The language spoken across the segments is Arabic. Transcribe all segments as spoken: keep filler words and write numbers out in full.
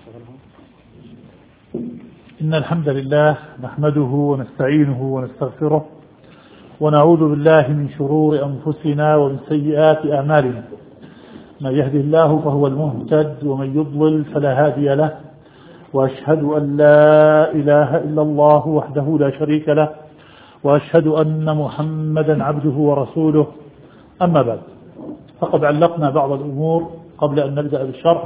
إن الحمد لله نحمده ونستعينه ونستغفره ونعوذ بالله من شرور أنفسنا ومن سيئات أعمالنا. من يهده الله فهو المهتد ومن يضلل فلا هادي له، وأشهد أن لا إله إلا الله وحده لا شريك له، وأشهد أن محمدا عبده ورسوله. أما بعد، فقد علقنا بعض الأمور قبل أن نبدأ بالشرح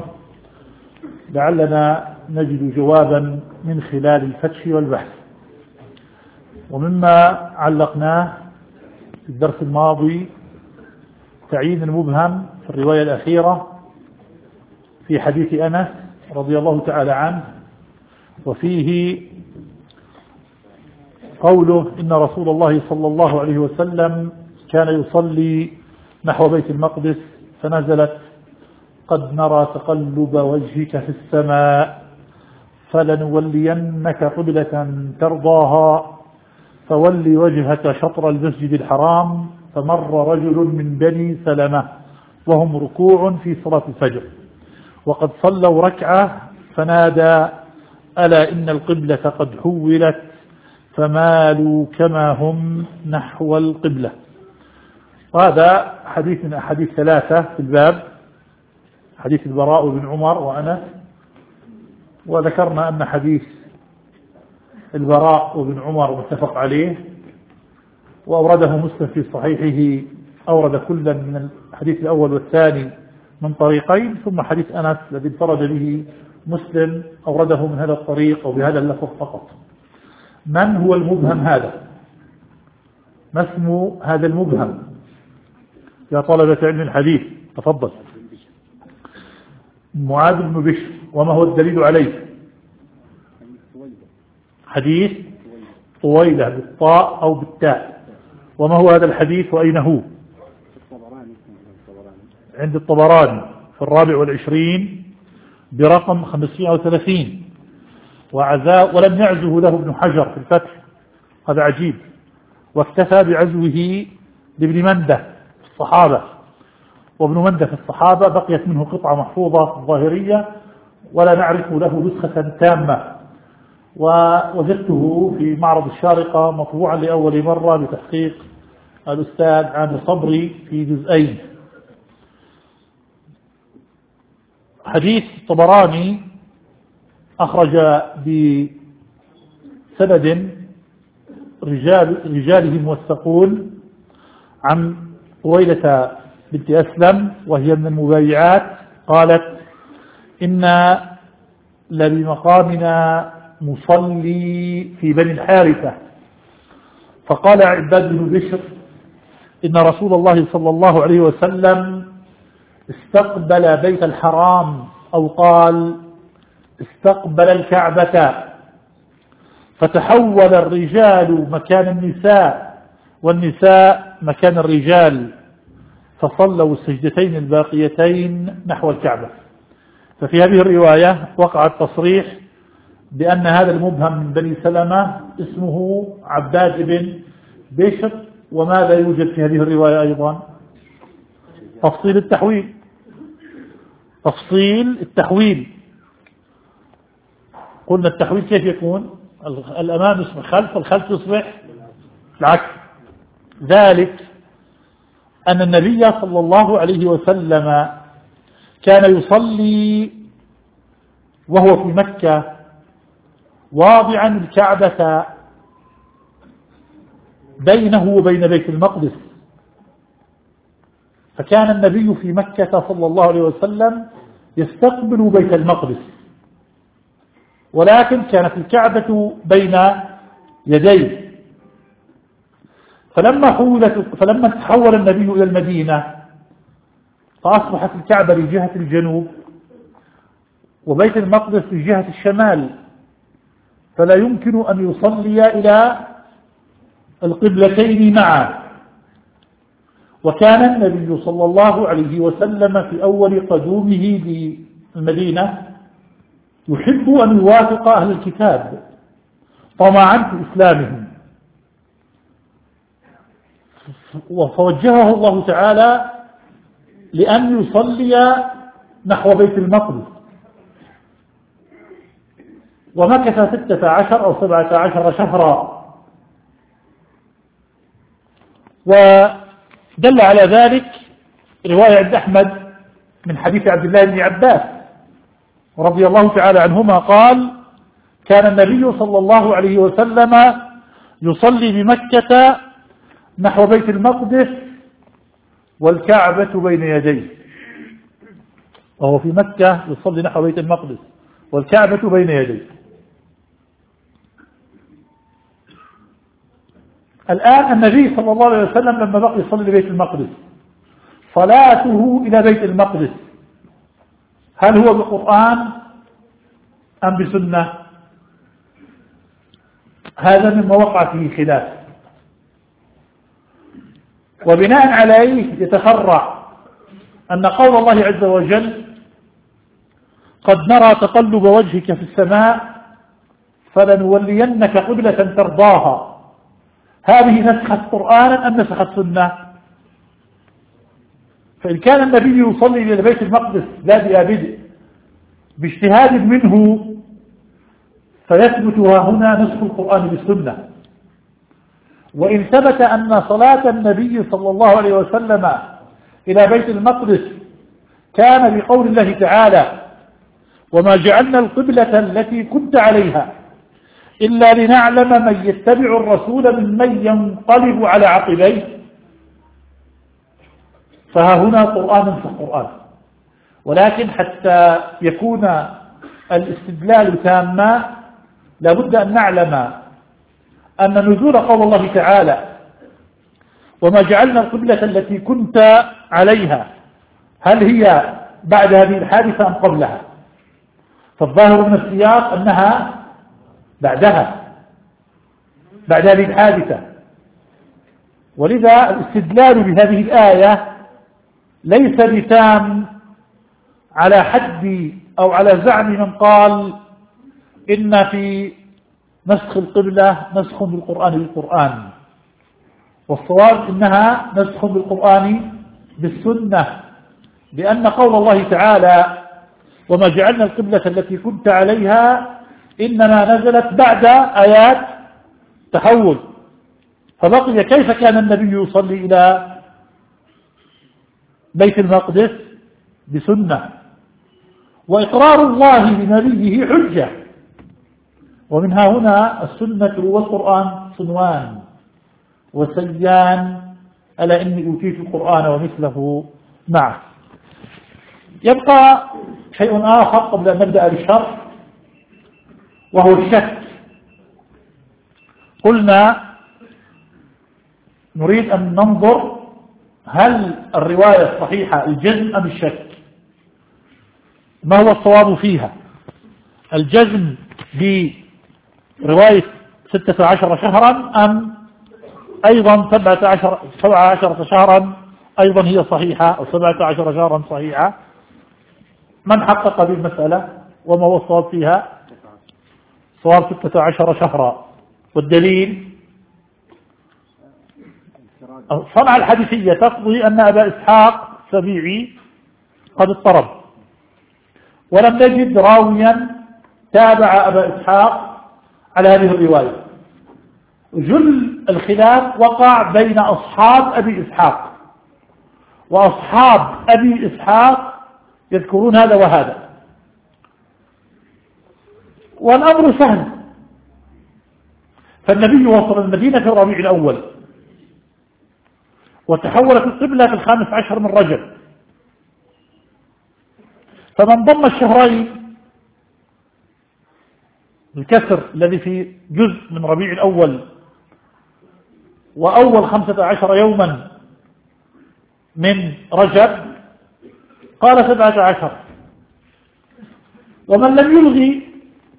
لعلنا نجد جوابا من خلال الفتش والبحث. ومما علقناه في الدرس الماضي تعيين المبهم في الرواية الأخيرة في حديث أنس رضي الله تعالى عنه، وفيه قوله إن رسول الله صلى الله عليه وسلم كان يصلي نحو بيت المقدس فنزلت قد نرى تقلب وجهك في السماء فلنولينك قبلة ترضاها فول وجهك شطر المسجد الحرام. فمر رجل من بني سلمة وهم ركوع في صلاة الفجر وقد صلوا ركعة فنادى ألا إن القبلة قد حولت فمالوا كما هم نحو القبلة. وهذا حديث من أحاديث ثلاثة في الباب، حديث البراء بن عمر وأنس. وذكرنا أن حديث البراء بن عمر متفق عليه وأورده مسلم في صحيحه، أورد كلا من الحديث الأول والثاني من طريقين، ثم حديث أنس الذي انفرد به مسلم أورده من هذا الطريق أو بهذا اللفظ فقط. من هو المبهم هذا؟ ما اسم هذا المبهم يا طلبة علم الحديث؟ تفضل. معاذ بن بشر. وما هو الدليل عليه؟ حديث طويلة بالطاء أو بالتاء. وما هو هذا الحديث وأين هو؟ عند الطبراني في الرابع والعشرين برقم خمسمائة وثلاثين، وعزاء ولم يعزه له ابن حجر في الفتح، هذا عجيب، واكتفى بعزوه لابن منده في الصحابة، وابن منده في الصحابة بقيت منه قطعة محفوظة ظاهرية ولا نعرف له نسخة تامة، ووجدته في معرض الشارقة مطبوعا لأول مرة بتحقيق الأستاذ عامر صبري في جزئين. حديث الطبراني أخرج بسند رجال رجاله موثقون عن طويلة بنت أسلم وهي من المبايعات قالت إن لبمقامنا مصلي في بني الحارثة، فقال عباد بن بشر إن رسول الله صلى الله عليه وسلم استقبل بيت الحرام أو قال استقبل الكعبة، فتحول الرجال مكان النساء والنساء مكان الرجال، فصلوا السجدتين الباقيتين نحو الكعبة. ففي هذه الرواية وقع التصريح بأن هذا المبهم من بني سلمة اسمه عباد بن بشر. وماذا يوجد في هذه الرواية أيضا؟ تفصيل التحويل، تفصيل التحويل. قلنا التحويل كيف يكون؟ الأمام يصبح خلف والخلف يصبح العكس. ذلك أن النبي صلى الله عليه وسلم كان يصلي وهو في مكة واضعا الكعبة بينه وبين بيت المقدس، فكان النبي في مكة صلى الله عليه وسلم يستقبل بيت المقدس، ولكن كانت الكعبة بين يديه. فلما حولت فلما تحول النبي إلى المدينة فأصبحت الكعبة لجهة الجنوب وبيت المقدس لجهة الشمال، فلا يمكن أن يصلي إلى القبلتين معا. وكان النبي صلى الله عليه وسلم في أول قدومه للمدينة يحب أن يوافق أهل الكتاب طمعا في إسلامهم، فوجهه الله تعالى لأن يصلي نحو بيت المقدس. ومكث ستة عشر أو سبعة عشر شهرا. ودل على ذلك رواية عند أحمد من حديث عبد الله بن عباس رضي الله تعالى عنهما قال: كان النبي صلى الله عليه وسلم يصلي بمكة نحو بيت المقدس والكعبة بين يديه. وهو في مكة يصلي نحو بيت المقدس والكعبة بين يديه. الآن النبي صلى الله عليه وسلم لما بقي يصلي لبيت المقدس، صلاته إلى بيت المقدس هل هو بالقرآن أم بسنة؟ هذا مما وقع فيه خلاف، وبناء عليه يتفرع أن قول الله عز وجل: قد نرى تقلب وجهك في السماء فلنولينك قبلة ترضاها، هذه نسخت قرآنا أم نسخت سنة؟ فإن كان النبي يصلي إلى بيت المقدس لا بدء باجتهاد منه فيثبت هنا نسخ القرآن بالسنة. وإن ثبت أن صلاة النبي صلى الله عليه وسلم إلى بيت المقدس كان بقول الله تعالى: وما جعلنا القبلة التي كنت عليها إلا لنعلم من يتبع الرسول ممن ينقلب على عقبيه، فها هنا قرآن في القرآن. ولكن حتى يكون الاستدلال تاما لابد أن نعلم أن نزول قول الله تعالى: وما جعلنا القبلة التي كنت عليها، هل هي بعد هذه الحادثة أم قبلها؟ فالظاهر من السياق أنها بعدها، بعد هذه الحادثة. ولذا الاستدلال بهذه الآية ليس بتام على حد أو على زعم من قال إن في نسخ القبلة نسخ بالقرآن بالقرآن، والصواب إنها نسخ بالقرآن بالسنة، لأن قول الله تعالى: وما جعلنا القبلة التي كنت عليها إنما نزلت بعد آيات تحول. فبقي كيف كان النبي يصلي إلى بيت المقدس؟ بسنة. وإقرار الله لنبيه حجة، ومنها هنا السنة والقرآن صنوان وسيان، ألا إني أوتيت القرآن ومثله معه. يبقى شيء آخر قبل أن نبدأ بالشرح، وهو الشك. قلنا نريد أن ننظر هل الرواية الصحيحة الجزم أم الشك؟ ما هو الصواب فيها؟ الجزم برواية ستة عشر شهرا أم أيضا سبعة عشر, سبعة عشر شهرا أيضا هي صحيحة، أو سبعة عشر شهرا صحيحة؟ من حقق بالمسألة وما هو الصواب فيها؟ صواب ستة عشر شهرا. والدليل صنع الحديثية تقضي أن أبا إسحاق السبيعي قد اضطرب، ولم نجد راويا تابع أبا إسحاق على هذه الرواية. جل الخلاف وقع بين أصحاب أبي إسحاق، وأصحاب أبي إسحاق يذكرون هذا وهذا، والأمر سهل. فالنبي وصل المدينة في ربيع الأول، وتحولت القبلة في الخامس عشر من رجب، فمن ضم الشهرين الكسر الذي في جزء من ربيع الأول وأول خمسة عشر يوما من رجب قال سبعة عشر. ومن لم يلغي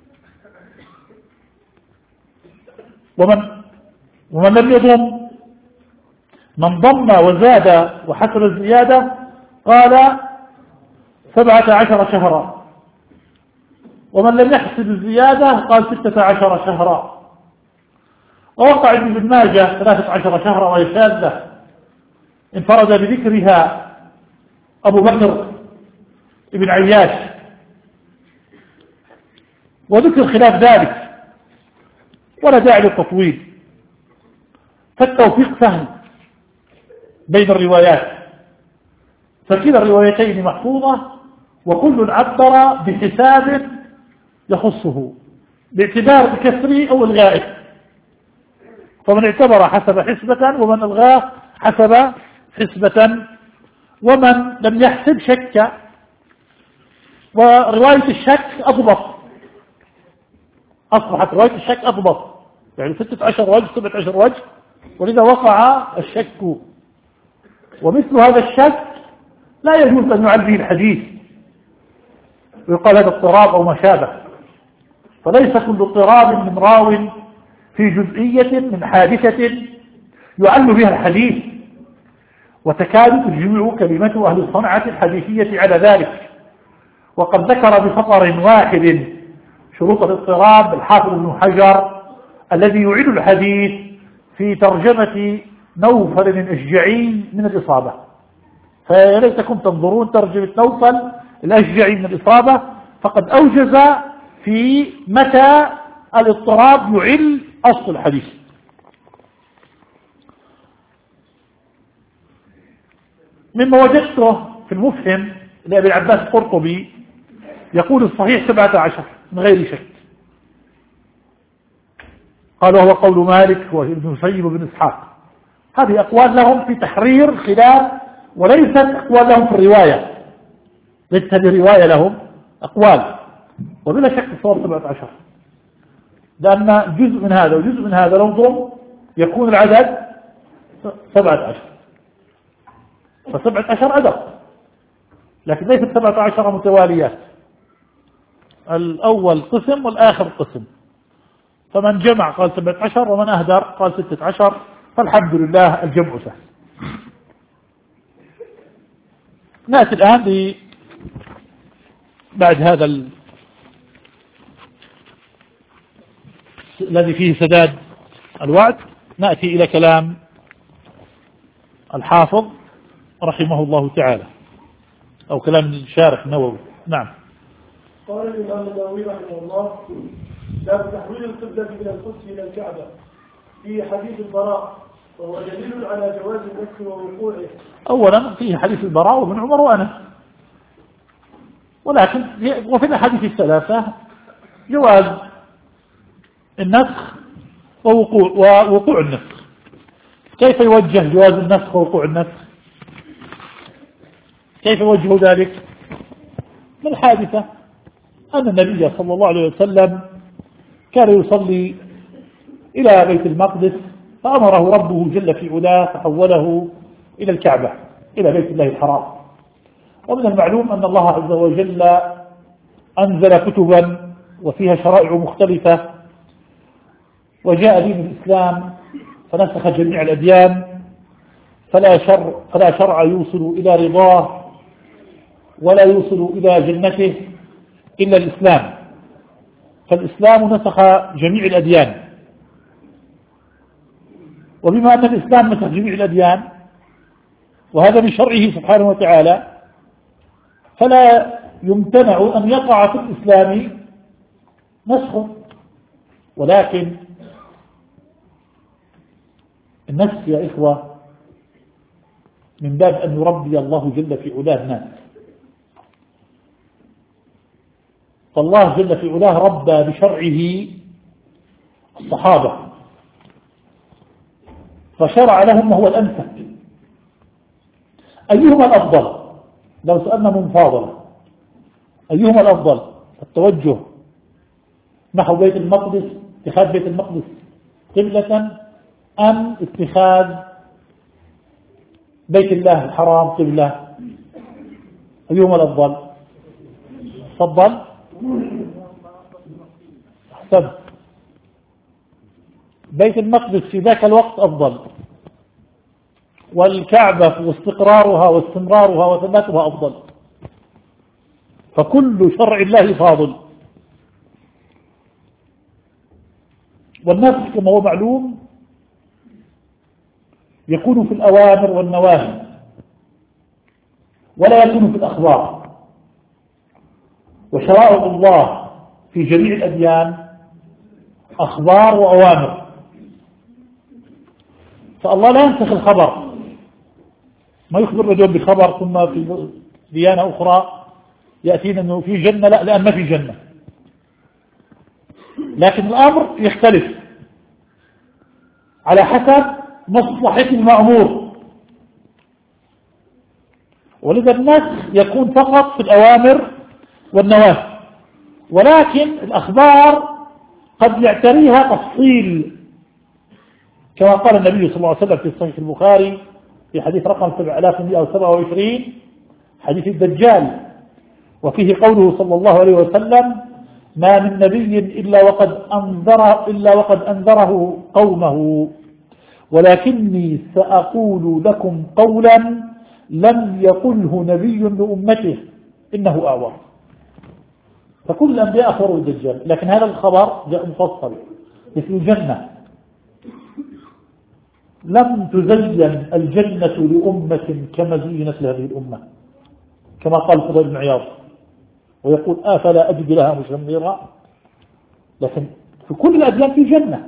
ومن, ومن لم يضم، من ضم وزاد وحسب الزيادة قال سبعة عشر شهرا، ومن لم يحسب الزيادة قال ستة عشر شهرا. ووقع ابن ماجه ثلاثة عشر شهرا وهي شاذة انفرد بذكرها أبو بكر ابن عياش. وذكر خلاف ذلك ولا داعي للتطويل، فالتوفيق سهل بين الروايات، فكلا الروايتين محفوظة وكل عبر بحساب يخصه باعتبار الكسر أو الغائب، فمن اعتبر حسب حسبة ومن الغاه حسب حسبة، ومن لم يحسب شك. ورواية الشك أضبط، أصبحت رواية الشك أضبط، يعني ستة عشر وجه سبعة عشر وجه، ولذا وقع الشك. ومثل هذا الشك لا يجوز أن يعد به الحديث ويقال هذا اضطراب أو ما شابه، فليس كل اضطراب من راو في جزئية من حادثة يعل بها الحديث، وتكاد تجمع كلمة أهل الصنعة الحديثية على ذلك. وقد ذكر بسطر واحد شروط الاضطراب الحافظ ابن حجر الذي يعيد الحديث في ترجمة نوفل الأشجعي من الإصابة، فيا ليتكم تنظرون ترجمة نوفل الأشجعي من الإصابة، فقد أوجز في متى الاضطراب يعل أصل الحديث. مما وجدته في المفهم لأبي العباس القرطبي يقول الصحيح سبعة عشر من غير شك، قال وهو قول مالك وابن مسيب وابن إسحاق. هذه أقوال لهم في تحرير خلاف وليست أقوال لهم في الرواية، ليست هذه رواية لهم أقوال، وبلا شك الصواب سبعة عشر، لأن جزء من هذا وجزء من هذا لو ضم يكون العدد سبعة عشر، فسبعة عشر أدق، لكن ليست سبعة عشر متواليات، الأول قسم والآخر قسم، فمن جمع قال سبعة عشر ومن أهدر قال ستة عشر، فالحمد لله الجمع سهل. نأتي الآن ل بعد هذا ال... الذي فيه سداد الوعد، نأتي إلى كلام الحافظ رحمه الله تعالى، أو كلام الشارح النووي. نعم. قال الإمام النووي رحمه الله: باب تحويل القبلة من القدس إلى الكعبة في حديث البراء، وهو دليل على جواز النسخ ووقوعه. أولا فيه حديث البراء وابن عمر وأنس، ولكن وفي الأحاديث الثلاثة جواز النسخ ووقوع, ووقوع النسخ. كيف يوجه جواز النسخ ووقوع النسخ؟ كيف يوجه ذلك؟ من الحادثة أن النبي صلى الله عليه وسلم كان يصلي إلى بيت المقدس، فأمره ربه جل في علاه فحوله إلى الكعبة، إلى بيت الله الحرام. ومن المعلوم أن الله عز وجل أنزل كتبا وفيها شرائع مختلفة، وجاء دين الإسلام فنسخ جميع الأديان، فلا شرع, فلا شرع يوصل إلى رضاه ولا يوصل إلى جنته إلا الإسلام، فالإسلام نسخ جميع الأديان. وبما أن الإسلام نسخ جميع الأديان وهذا من شرعه سبحانه وتعالى، فلا يمتنع أن يقع في الإسلام نسخ، ولكن النسخ يا إخوة من باب أن يربي الله جل في علاه الناس، فالله جل في علاه ربى بشرعه الصحابة فشرع لهم ما هو الأنسب. أيهما الأفضل؟ لو سألنا منفاضلة أيهما الأفضل؟ التوجه نحو بيت المقدس، اتخاذ بيت المقدس قبلة، أم اتخاذ بيت الله الحرام قبلة؟ أيهما الأفضل؟ تفضل. أحسن. بيت المقدس في ذاك الوقت أفضل، والكعبة واستقرارها واستمرارها وثباتها أفضل، فكل شرع الله فاضل. والنسخ كما هو معلوم يكون في الأوامر والنواهي ولا يكون في الأخبار، وشرائع الله في جميع الأديان أخبار وأوامر، فالله لا ينسخ الخبر، ما يخبر رجل بخبر ثم في ديانة أخرى يأتينا أنه في جنة، لا، لأن ما في جنة، لكن الأمر يختلف على حسب مصلحة المأمور، ولذا النسخ يكون فقط في الأوامر والنواهي، ولكن الأخبار قد يعتريها تفصيل، كما قال النبي صلى الله عليه وسلم في صحيح البخاري في حديث رقم سبعة آلاف ومئة وسبعة وعشرين، حديث الدجال، وفيه قوله صلى الله عليه وسلم: ما من نبي إلا وقد أنذره, إلا وقد أنذره قومه، ولكني سأقول لكم قولا لم يقله نبي لأمته إنه أعور. فكل الأنبياء أخبروا الدجال، لكن هذا الخبر جاء مفصل مثل الجنة: لم تزين الجنة لأمة كما زينت لهذه الأمة، كما قال فضيل بن عياض، ويقول: أفلا أجد لها مشمرا. لكن في كل الأديان في جنة،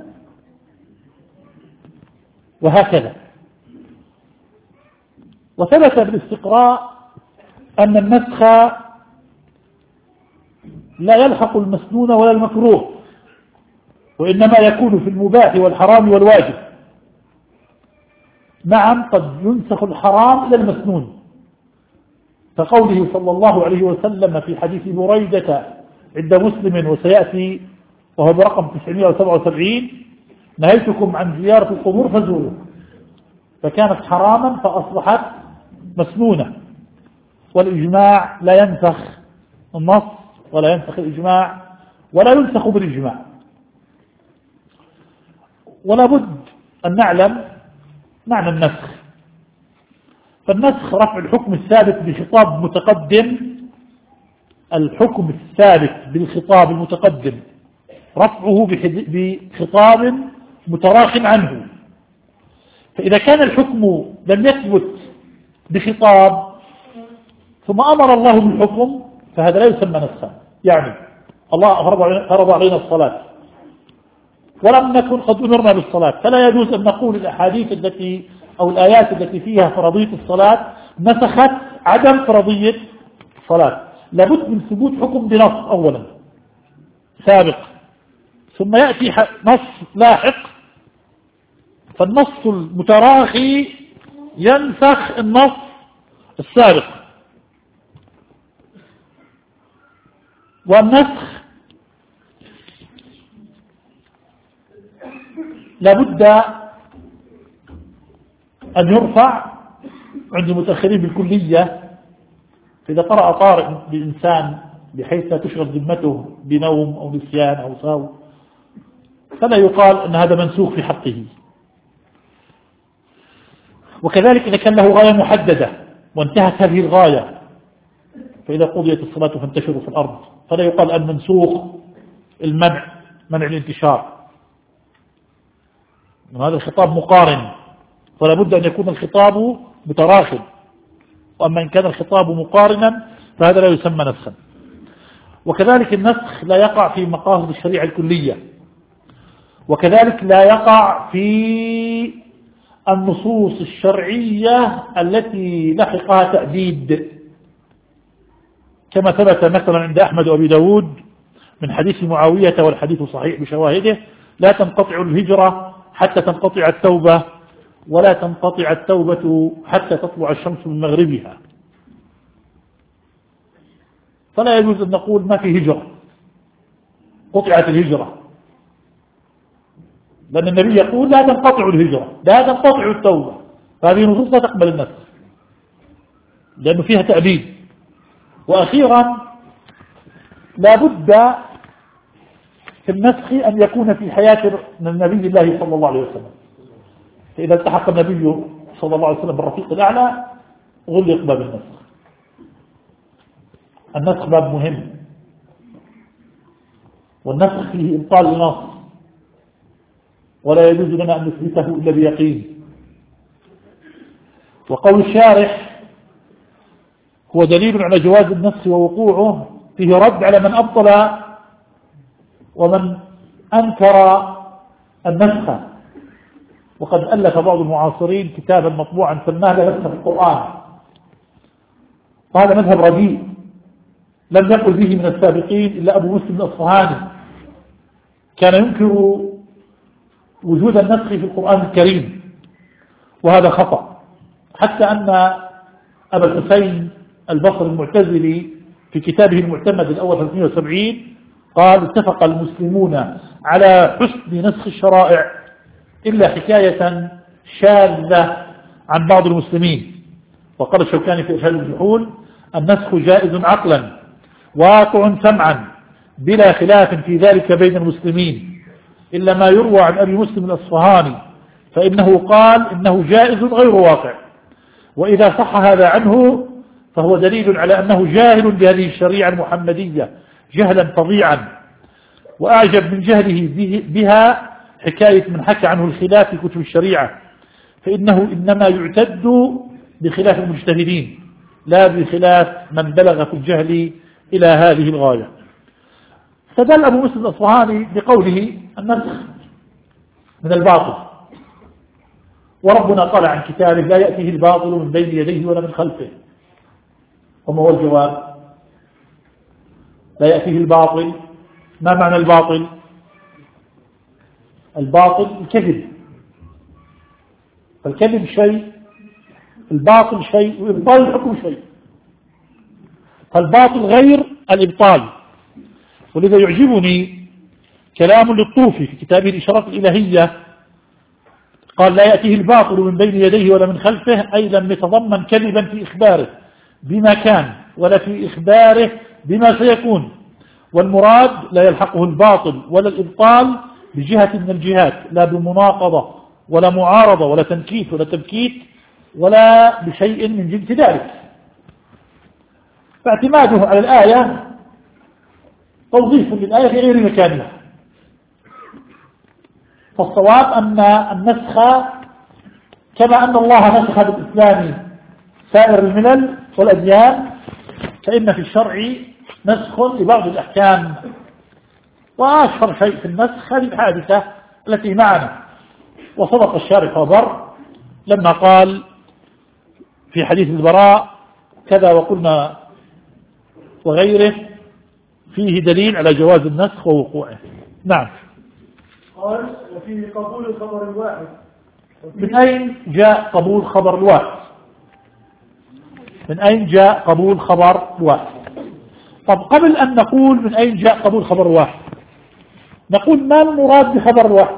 وهكذا. وثبت بالاستقراء أن النسخ لا يلحق المسنون ولا المكروه، وإنما يكون في المباح والحرام والواجب. نعم، قد ينسخ الحرام إلى المسنون، فقوله صلى الله عليه وسلم في حديث بريدة عند مسلم وسيأتي وهو برقم تسعمائة وسبعة وسبعين: نهيتكم عن زيارة القبور فزوروا، فكانت حراما فأصبحت مسنونة. والإجماع لا ينسخ النص ولا ينسخ الإجماع ولا ينسخ بالإجماع. ولا بد أن نعلم معنى النسخ. فالنسخ رفع الحكم الثابت بخطاب متقدم، الحكم الثابت بالخطاب المتقدم رفعه بخطاب متراخ عنه. فإذا كان الحكم لم يثبت بخطاب ثم أمر الله بالحكم فهذا لا يسمى نسخا. يعني الله فرض علينا الصلاة ولم نكن قد أمرنا بالصلاة، فلا يجوز أن نقول الأحاديث التي أو الآيات التي فيها فرضية الصلاة نسخت عدم فرضية الصلاة. لابد من ثبوت حكم بنص أولا سابق، ثم يأتي نص لاحق، فالنص المتراخي ينسخ النص السابق. والنسخ لابد أن يرفع عند المتأخرين بالكلية. فإذا قرأ طارئ بإنسان بحيث لا تشغل ذمته بنوم أو نسيان أو سهو فلا يقال أن هذا منسوخ في حقه. وكذلك إذا كان له غاية محددة وانتهت هذه الغاية، فإذا قضيت الصلاة فانتشروا في الأرض، فلا يقال أن منسوخ المنع، منع الانتشار. هذا الخطاب مقارن، فلا بد أن يكون الخطاب متراخٍ. وأما إن كان الخطاب مقارنا فهذا لا يسمى نسخا. وكذلك النسخ لا يقع في مقاصد الشريعة الكلية، وكذلك لا يقع في النصوص الشرعية التي لحقها تأديد، كما ثبت مثلا عند أحمد وأبي داود من حديث معاوية، والحديث صحيح بشواهده: لا تنقطع الهجرة حتى تنقطع التوبة، ولا تنقطع التوبة حتى تطلع الشمس من مغربها. فلا يجوز أن نقول ما في هجرة، قطعت الهجرة، لأن النبي يقول لا تنقطع الهجرة، لا تنقطع التوبة، فهذه نصوص لا تقبل النسخ لأنه فيها تأبيد. وأخيرا لا بد في النسخ أن يكون في حياة النبي الله صلى الله عليه وسلم، فإذا التحق النبي صلى الله عليه وسلم بالرفيق الأعلى غلق باب النسخ. النسخ باب مهم، والنسخ فيه إبطال النص، ولا يجوز لنا أن نثبته إلا بيقين. وقول الشارح هو دليل على جواز النسخ ووقوعه، فيه رد على من أبطل ومن أنكر النسخ، وقد ألف بعض المعاصرين كتابا مطبوعا سماه لا نسخ القرآن، وهذا مذهب رديء لم يقل به من السابقين إلا أبو مسلم الأصفهاني، كان ينكر وجود النسخ في القرآن الكريم، وهذا خطأ. حتى أن أبا الحسين البصري المعتزلي في كتابه المعتمد الأول ثلاثمائة وسبعين قال: اتفق المسلمون على حسن نسخ الشرائع إلا حكاية شاذة عن بعض المسلمين. وقال الشوكاني في إرشاد الفحول: النسخ جائز عقلا واقع سمعا بلا خلاف في ذلك بين المسلمين، إلا ما يروى عن أبي مسلم الأصفهاني فإنه قال إنه جائز غير واقع، وإذا صح هذا عنه فهو دليل على أنه جاهل بهذه الشريعة المحمدية جهلا فظيعا. وأعجب من جهله بها حكاية من حكى عنه الخلاف في كتب الشريعة، فإنه إنما يعتد بخلاف المجتهدين لا بخلاف من بلغ في الجهل إلى هذه الغاية. فدل أبو مسلم الأصفهاني بقوله: النسخ من الباطل، وربنا قال عن كتابه: لا يأتيه الباطل من بين يديه ولا من خلفه. وما هو الجواب؟ لا يأتيه الباطل، ما معنى الباطل؟ الباطل الكذب، فالكذب شيء، الباطل شيء، وإبطال الحكم شيء، فالباطل غير الإبطال. ولذا يعجبني كلام للطوفي في كتابه الإشارات الإلهية، قال: لا يأتيه الباطل من بين يديه ولا من خلفه، أي لم يتضمن كذبا في إخباره بما كان ولا في إخباره بما سيكون، والمراد لا يلحقه الباطل ولا الإبطال بجهة من الجهات، لا بمناقضة ولا معارضة ولا تنكيت ولا تبكيت ولا بشيء من جنس ذلك. فاعتماده على الآية توظيف للآية في غير مكانها. فالصواب أن النسخ كما أن الله نسخ بالإسلام سائر الملل والأديان، فإن في الشرع نسخ لبعض الأحكام. وأشهر شيء في النسخ هذه الحادثة التي معنا، وصدق الشارح وبر لما قال في حديث البراء كذا وقلنا وغيره فيه دليل على جواز النسخ ووقوعه. نعم. قال: وفيه قبول الخبر الواحد. من أين جاء قبول خبر الواحد؟ من أين جاء قبول خبر الواحد؟ طب قبل أن نقول من أين جاء قبول خبر الواحد، نقول ما المراد بخبر الواحد؟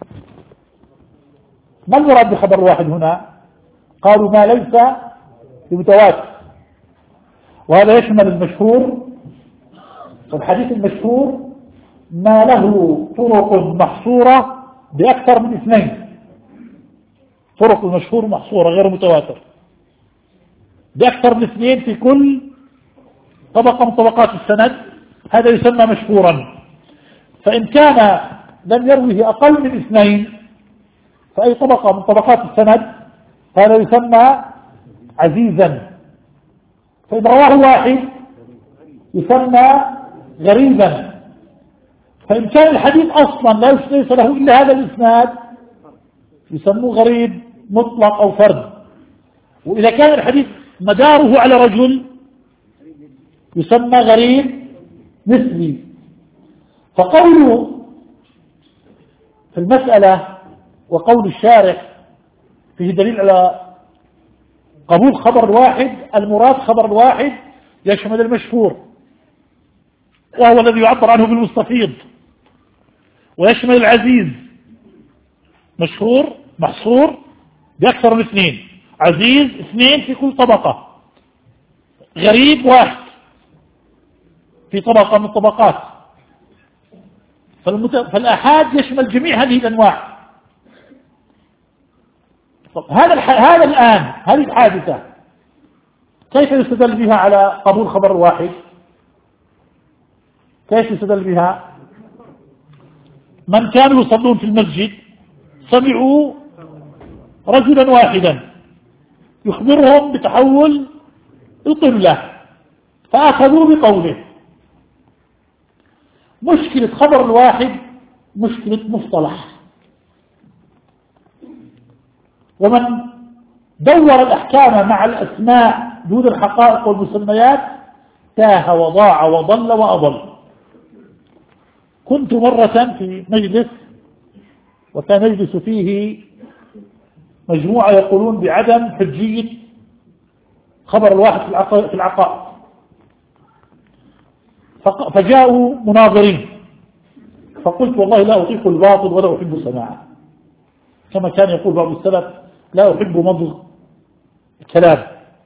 ما المراد بخبر الواحد هنا؟ قالوا ما ليس بمتواتر، وهذا يشمل المشهور، والحديث المشهور ما له طرق محصورة بأكثر من اثنين، طرق المشهور محصورة غير متواتر بأكثر من اثنين في كل طبقة من طبقات السند، هذا يسمى مشهورا. فإن كان لم يروه أقل من اثنين فأي طبقة من طبقات السند هذا يسمى عزيزا. فإن رواه واحد يسمى غريبا. فإن كان الحديث أصلا لا ليس له إلا هذا الإسناد يسموه غريب مطلق أو فرد. وإذا كان الحديث مداره على رجل يسمى غريب مثلي. فقوله في المسألة وقول الشارح فيه دليل على قبول خبر الواحد. المراد خبر الواحد يشمل المشهور وهو الذي يعبر عنه بالمستفيض، ويشمل العزيز، مشهور محصور بأكثر من اثنين، عزيز اثنين في كل طبقة، غريب واحد في طبقة من الطبقات. فالآحاد يشمل جميع هذه الأنواع. هذا الح... هذا الآن هذه الحادثة كيف يستدل بها على قبول خبر واحد؟ كيف يستدل بها؟ من كانوا يصلون في المسجد سمعوا رجلا واحدا يخبرهم بتحول القبلة فأخذوا بقوله، مشكلة خبر الواحد مشكلة مصطلح، ومن دور الأحكام مع الأسماء دون الحقائق والمسميات تاه وضاع وضل وأضل. كنت مرة في مجلس وكان يجلس فيه مجموعة يقولون بعدم حجية خبر الواحد في العقائد، فجاءوا مناظرين، فقلت والله لا أطيق الباطل ولا أحب سماعه، كما كان يقول بعض السلف لا أحب مضغ الكلام.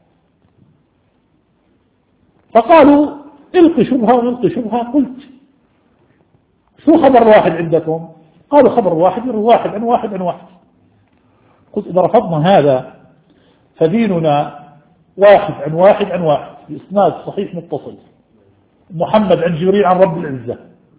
فقالوا القي شبهة ونلقي شبهة. قلت شو خبر الواحد عندكم؟ قالوا خبر الواحد يروي واحد عن واحد عن واحد. قلت إذا رفضنا هذا فديننا واحد عن واحد عن واحد بإسناد صحيح متصل، محمد عن جبريل عن رب العزة،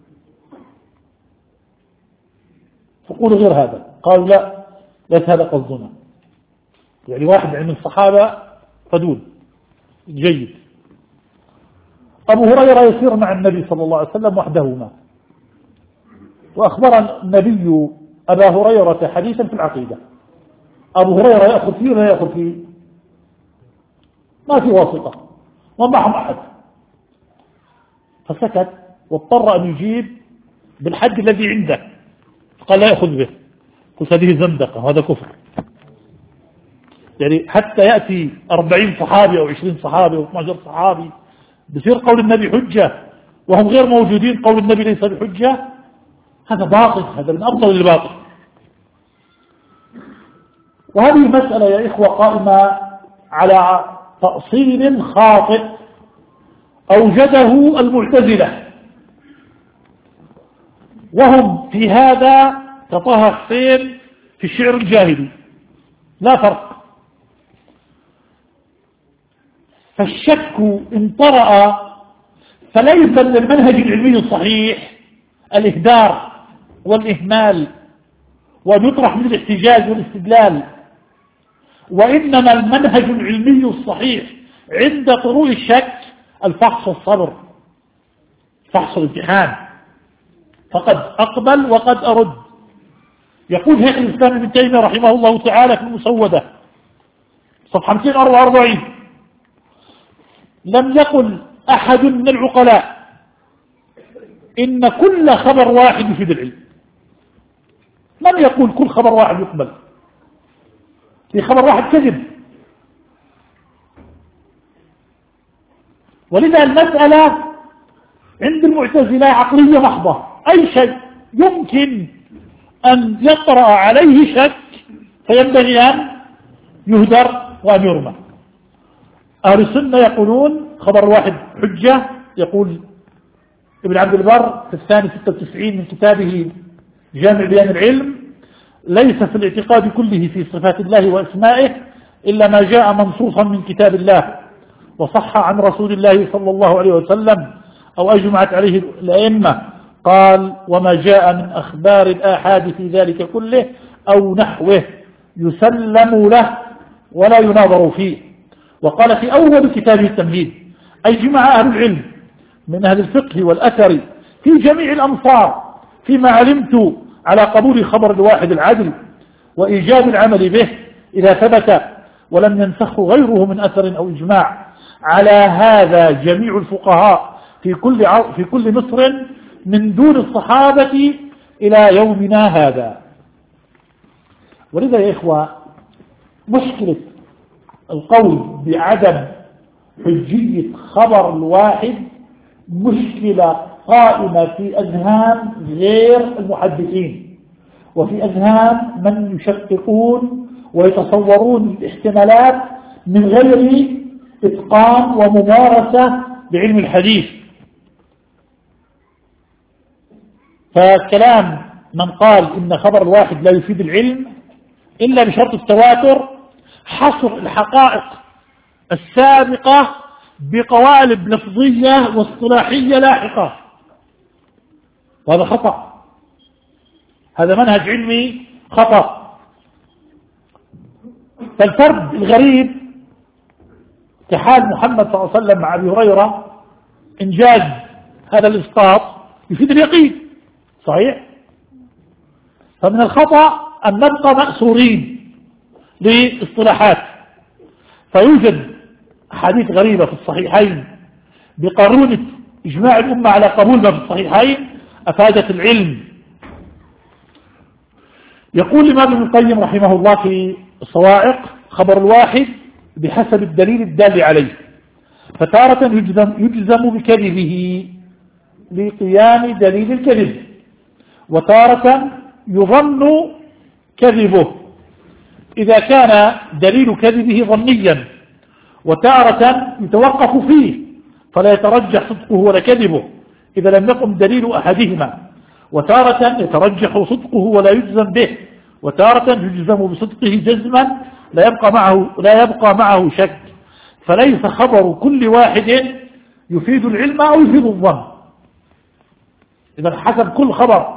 فقولوا غير هذا. قالوا لا ليس هذا قصدنا، يعني واحد عن الصحابة قدول جيد. أبو هريرة يسير مع النبي صلى الله عليه وسلم وحدهما، وأخبر النبي أبا هريرة حديثا في العقيدة، أبو هريرة يأخذ فيه ولا يأخذ فيه؟ ما في واسطة ومعهم أحد، فسكت واضطر أن يجيب بالحد الذي عنده، قال لا يأخذ به. قلت هذه زندقة وهذا كفر، يعني حتى يأتي أربعين صحابي أو عشرين صحابي أو اثناشر صحابي بصير قول النبي حجة وهم غير موجودين، قول النبي ليس بحجة، هذا باطل، هذا من أفضل الباطل. وهذه المسألة يا إخوة قائمة على تأصيل خاطئ أوجده المعتزلة، وهم في هذا كطه حسين في الشعر الجاهلي، لا فرق. فالشك إن طرأ فليس للمنهج العلمي الصحيح الإهدار والإهمال ونطرح من الاحتجاج والاستدلال، وإنما المنهج العلمي الصحيح عند طروء الشك الفحص والصبر، فحص الامتحان، فقد أقبل وقد أرد. يقول شيخ الإسلام ابن تيمية رحمه الله تعالى في المسودة صفحة مئتين وأربعة وأربعين: لم يقل أحد من العقلاء إن كل خبر واحد يفيد العلم، لم يقول كل خبر واحد يقبل، في خبر واحد كذب. ولذا المسألة عند المعتزلة عقلية محضة، أي شيء يمكن أن يطرأ عليه شك فينبغي أن يهدر وأن يرمى. أهل السنة يقولون خبر واحد حجة. يقول ابن عبد البر في الثاني ستة وتسعين من كتابه جامع بيان العلم: ليس في الاعتقاد كله في صفات الله وأسمائه إلا ما جاء منصوصا من كتاب الله وصح عن رسول الله صلى الله عليه وسلم أو أجمعت عليه الأئمة. قال: وما جاء من أخبار الآحاد في ذلك كله أو نحوه يسلم له ولا يناظر فيه. وقال في أول كتابه التمهيد: أجمع أهل العلم من أهل الفقه والأثر في جميع الأمصار فيما علمت على قبول خبر الواحد العدل وإيجاب العمل به إذا ثبت، ولم ينسخ غيره من أثر أو إجماع. على هذا جميع الفقهاء في كل في كل مصر من دون الصحابة إلى يومنا هذا. ولذا يا إخوة مشكلة القول بعدم حجية خبر الواحد مشكلة قائمة في أذهان غير المحدثين وفي أذهان من يشككون ويتصورون الاحتمالات من غير إتقان وممارسة بعلم الحديث. فكلام من قال إن خبر الواحد لا يفيد العلم إلا بشرط التواتر حصر الحقائق السابقة بقوالب لفظية واصطلاحية لاحقة، وهذا خطأ، هذا منهج علمي خطأ. فالفرد الغريب كحال محمد صلى الله عليه وسلم مع أبي هريرة إنجاز هذا الإسقاط يفيد اليقين. صحيح؟ فمن الخطأ أن نبقى مأسورين لاصطلاحات، فيوجد أحاديث غريبة في الصحيحين بقارونة إجماع الأمة على قبول ما في الصحيحين أفادت العلم. يقول الإمام ابن القيم رحمه الله في الصواعق: خبر الواحد بحسب الدليل الدال عليه، فتارة يجزم, يجزم بكذبه لقيام دليل الكذب، وتارة يظن كذبه إذا كان دليل كذبه ظنيا، وتارة يتوقف فيه فلا يترجح صدقه ولا كذبه إذا لم يقم دليل أحدهما، وتارة يترجح صدقه ولا يجزم به، وتارة يجزم بصدقه جزما لا يبقى معه, لا يبقى معه شك. فليس خبر كل واحد يفيد العلم أو يفيد الظن، إذا حسب كل خبر.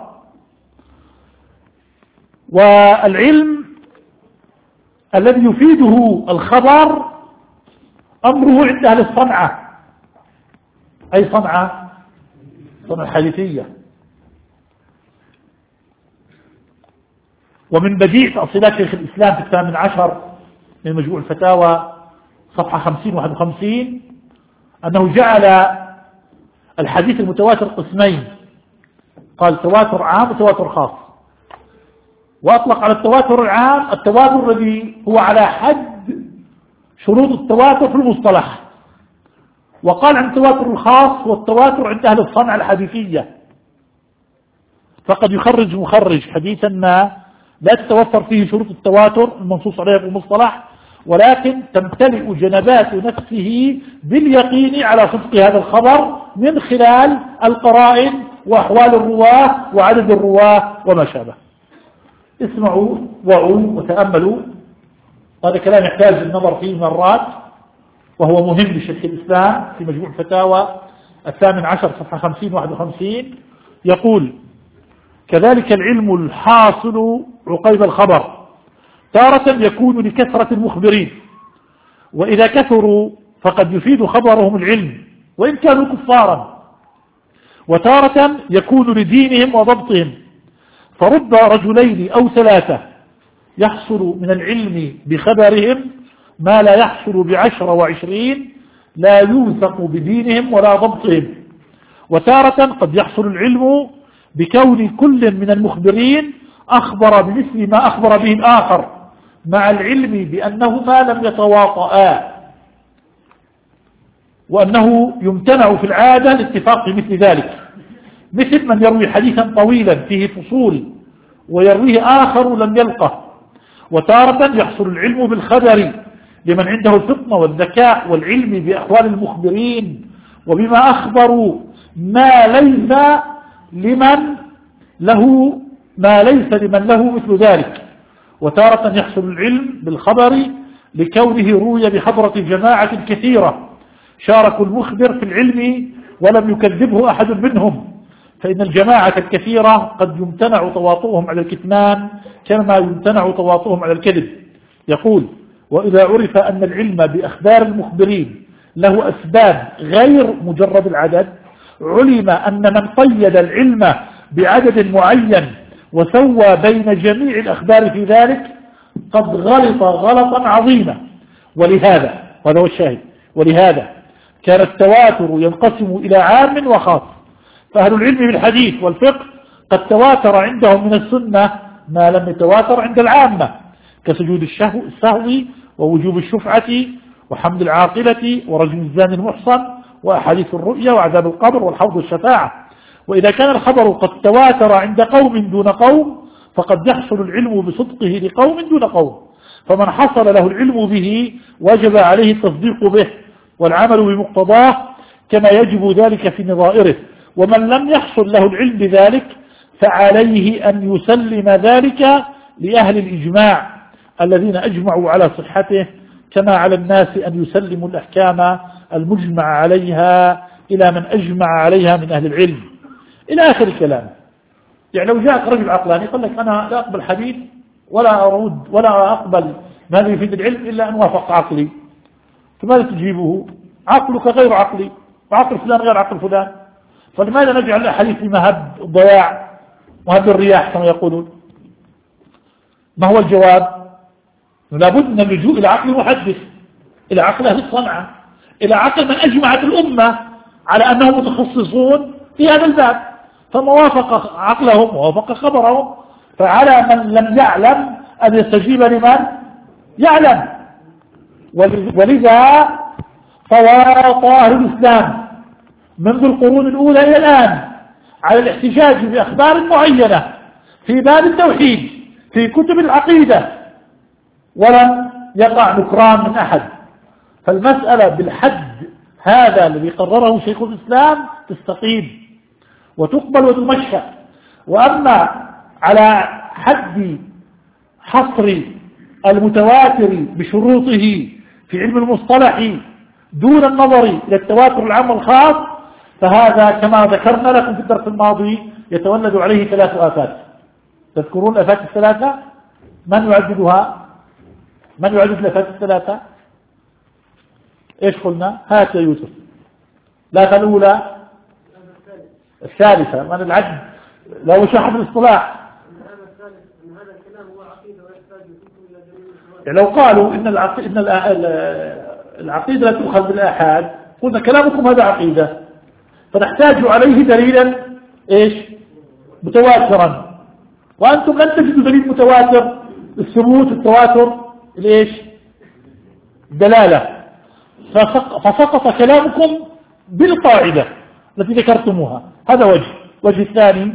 والعلم الذي يفيده الخبر أمره عند أهل الصنعة. أي صنعة؟ صنعة الحديثية. ومن بديع تأصيلات شيخ الإسلام في الثامن عشر من مجموع الفتاوى صفحة خمسين وواحد وخمسين أنه جعل الحديث المتواتر قسمين، قال تواتر عام وتواتر خاص، وأطلق على التواتر العام التواتر الذي هو على حد شروط التواتر في المصطلح، وقال عن التواتر الخاص والتواتر عند أهل الصنعة الحديثية. فقد يخرج مخرج حديثا ما لا تتوفر فيه شروط التواتر المنصوص عليها في المصطلح، ولكن تمتلئ جنبات نفسه باليقين على صدق هذا الخبر من خلال القرائن وأحوال الرواه وعدد الرواه وما شابه. اسمعوا وعوا وتأملوا، هذا كلام يحتاج النظر فيه مرات، وهو مهم لشيخ الإسلام في مجموع الفتاوى الثامن عشر صفحة خمسين وواحد وخمسين. يقول: كذلك العلم الحاصل عقيب الخبر تارة يكون لكثرة المخبرين، وإذا كثروا فقد يفيد خبرهم العلم وإن كانوا كفارا، وتارة يكون لدينهم وضبطهم، فرب رجلين أو ثلاثة يحصل من العلم بخبرهم ما لا يحصل بعشر وعشرين لا يوثق بدينهم ولا ضبطهم، وتارة قد يحصل العلم بكون كل من المخبرين أخبر بمثل ما أخبر به الآخر مع العلم بأنهما لم يتواطئا، وأنه يمتنع في العادة الاتفاق بمثل ذلك، مثل من يروي حديثا طويلا فيه فصول ويرويه آخر لم يلقه. وتارة يحصل العلم بالخبر لمن عنده الفطنة والذكاء والعلم بأحوال المخبرين وبما أخبروا ما ليس لمن له ما ليس لمن له مثل ذلك. وتارة يحصل العلم بالخبر لكونه روي بحضرة جماعة كثيرة شاركوا المخبر في العلم ولم يكذبه أحد منهم، فإن الجماعة الكثيرة قد يمتنع تواطؤهم على الكتمان كما يمتنع تواطؤهم على الكذب. يقول: وإذا عرف أن العلم بأخبار المخبرين له أسباب غير مجرد العدد، علم أن من قيد العلم بعدد معين وسوى بين جميع الأخبار في ذلك قد غلط غلطا عظيما. ولهذا وهذا هو الشاهد ولهذا كان التواتر ينقسم إلى عام وخاص، فأهل العلم بالحديث والفقه قد تواتر عندهم من السنة ما لم يتواتر عند العامة، كسجود السهو ووجوب الشفعة وحمد العاقلة ورجم الزاني المحصن وأحاديث الرؤيا وعذاب القبر والحوض والشفاعة. وإذا كان الخبر قد تواتر عند قوم دون قوم فقد يحصل العلم بصدقه لقوم دون قوم، فمن حصل له العلم به وجب عليه التصديق به والعمل بمقتضاه كما يجب ذلك في نظائره، ومن لم يحصل له العلم بذلك فعليه أن يسلم ذلك لأهل الإجماع الذين أجمعوا على صحته، كما على الناس أن يسلموا الأحكام المجمع عليها إلى من أجمع عليها من أهل العلم، إلى آخر الكلام. يعني لو جاءك رجل عقلاني قال لك أنا لا أقبل حديث ولا أرد ولا أقبل ما لا يفيد العلم إلا أن وافق عقلي، فماذا تجيبه؟ عقلك غير عقلي وعقل فلان غير عقل فلان، فلماذا نجعل الأحاديث مهب الضياع مهب الرياح كما يقولون؟ ما هو الجواب؟ لابد من اللجوء إلى عقل المحدث، إلى عقل أهل الصنعة، إلى عقل من أجمعت الأمة على أنهم متخصصون في هذا الباب، فما وافق عقلهم ووافق خبرهم، فعلى من لم يعلم أن يستجيب لمن يعلم. ولذا تواطأ أهل الإسلام منذ القرون الأولى إلى الآن على الاحتجاج بأخبار معينة في باب التوحيد في كتب العقيدة، ولم يقع نكران من أحد. فالمسألة بالحد هذا الذي قرره شيخ الإسلام تستقيم وتقبل وتمشى. وأما على حد حصر المتواتر بشروطه في علم المصطلح دون النظر إلى التواتر العام والخاص، فهذا كما ذكرنا لكم في الدرس الماضي يتولد عليه ثلاث آفات. تذكرون الآفات الثلاثة؟ من يعددها؟ من يعدد الآفات الثلاثة؟ إيش قلنا؟ هات يا يوسف. الآفة الأولى الثالثة من العد لو شرح الاصطلاح. لو قالوا إن العقيدة, إن العقيدة لا تؤخذ بالآحاد، قلنا كلامكم هذا عقيدة، فنحتاج عليه دليلا إيش متواترا، وأنتم لن تجدوا دليل متواتر الثبوت التواتر الإيش دلالة، فسقط كلامكم بالقاعدة التي ذكرتموها. هذا وجه. وجه الثاني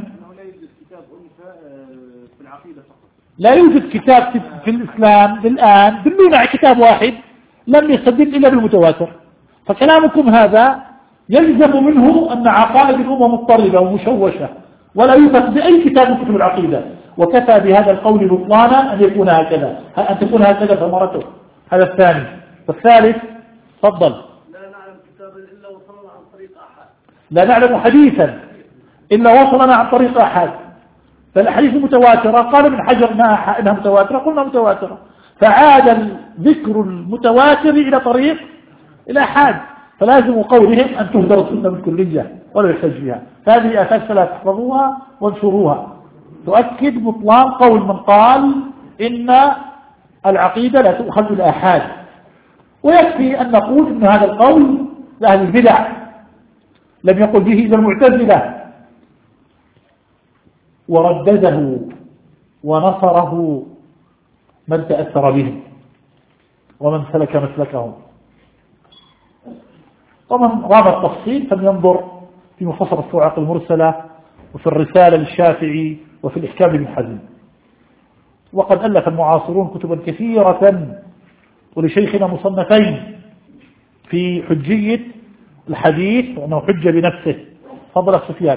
لا يوجد كتاب في الإسلام الآن دلونا على كتاب واحد لم يستدل إلا بالمتواتر، فكلامكم هذا يلزم منه أن عقائد الأمة مضطربة ومشوشة ولا يوثق بأي كتاب من كتب العقيدة، وكفى بهذا القول بطلانا أن يكون هكذا أن تكون هكذا ثمرته. هذا الثاني. والثالث تفضل. لا نعلم كتابا إلا وصلنا عن طريق أحد. لا نعلم حديثا إلا وصلنا عن طريق أحد. فالحديث متواترة، قال ابن حجر ما إنها متواترة، قلنا متواترة، فعاد الذكر المتواتر إلى طريق الأحاد، فلازم قولهم أن تهدر السنة بالكلية ولا يحتج بها. هذه أساس فلا تحفظوها وانشروها، تؤكد بطلان قول من قال إن العقيدة لا تؤخذ بالآحاد. ويكفي أن نقول إن هذا القول لأهل البدع لم يقل به إلا المعتزلة، وردده ونصره من تأثر بهم ومن سلك مسلكهم. ومن رام التفصيل فلينظر في مختصر الصواعق المرسلة وفي الرسالة للشافعي وفي الإحكام بن حزم. وقد ألف المعاصرون كتبا كثيرة، ولشيخنا مصنفين في حجية الحديث وأنه حجة بنفسه. فضل سفيان.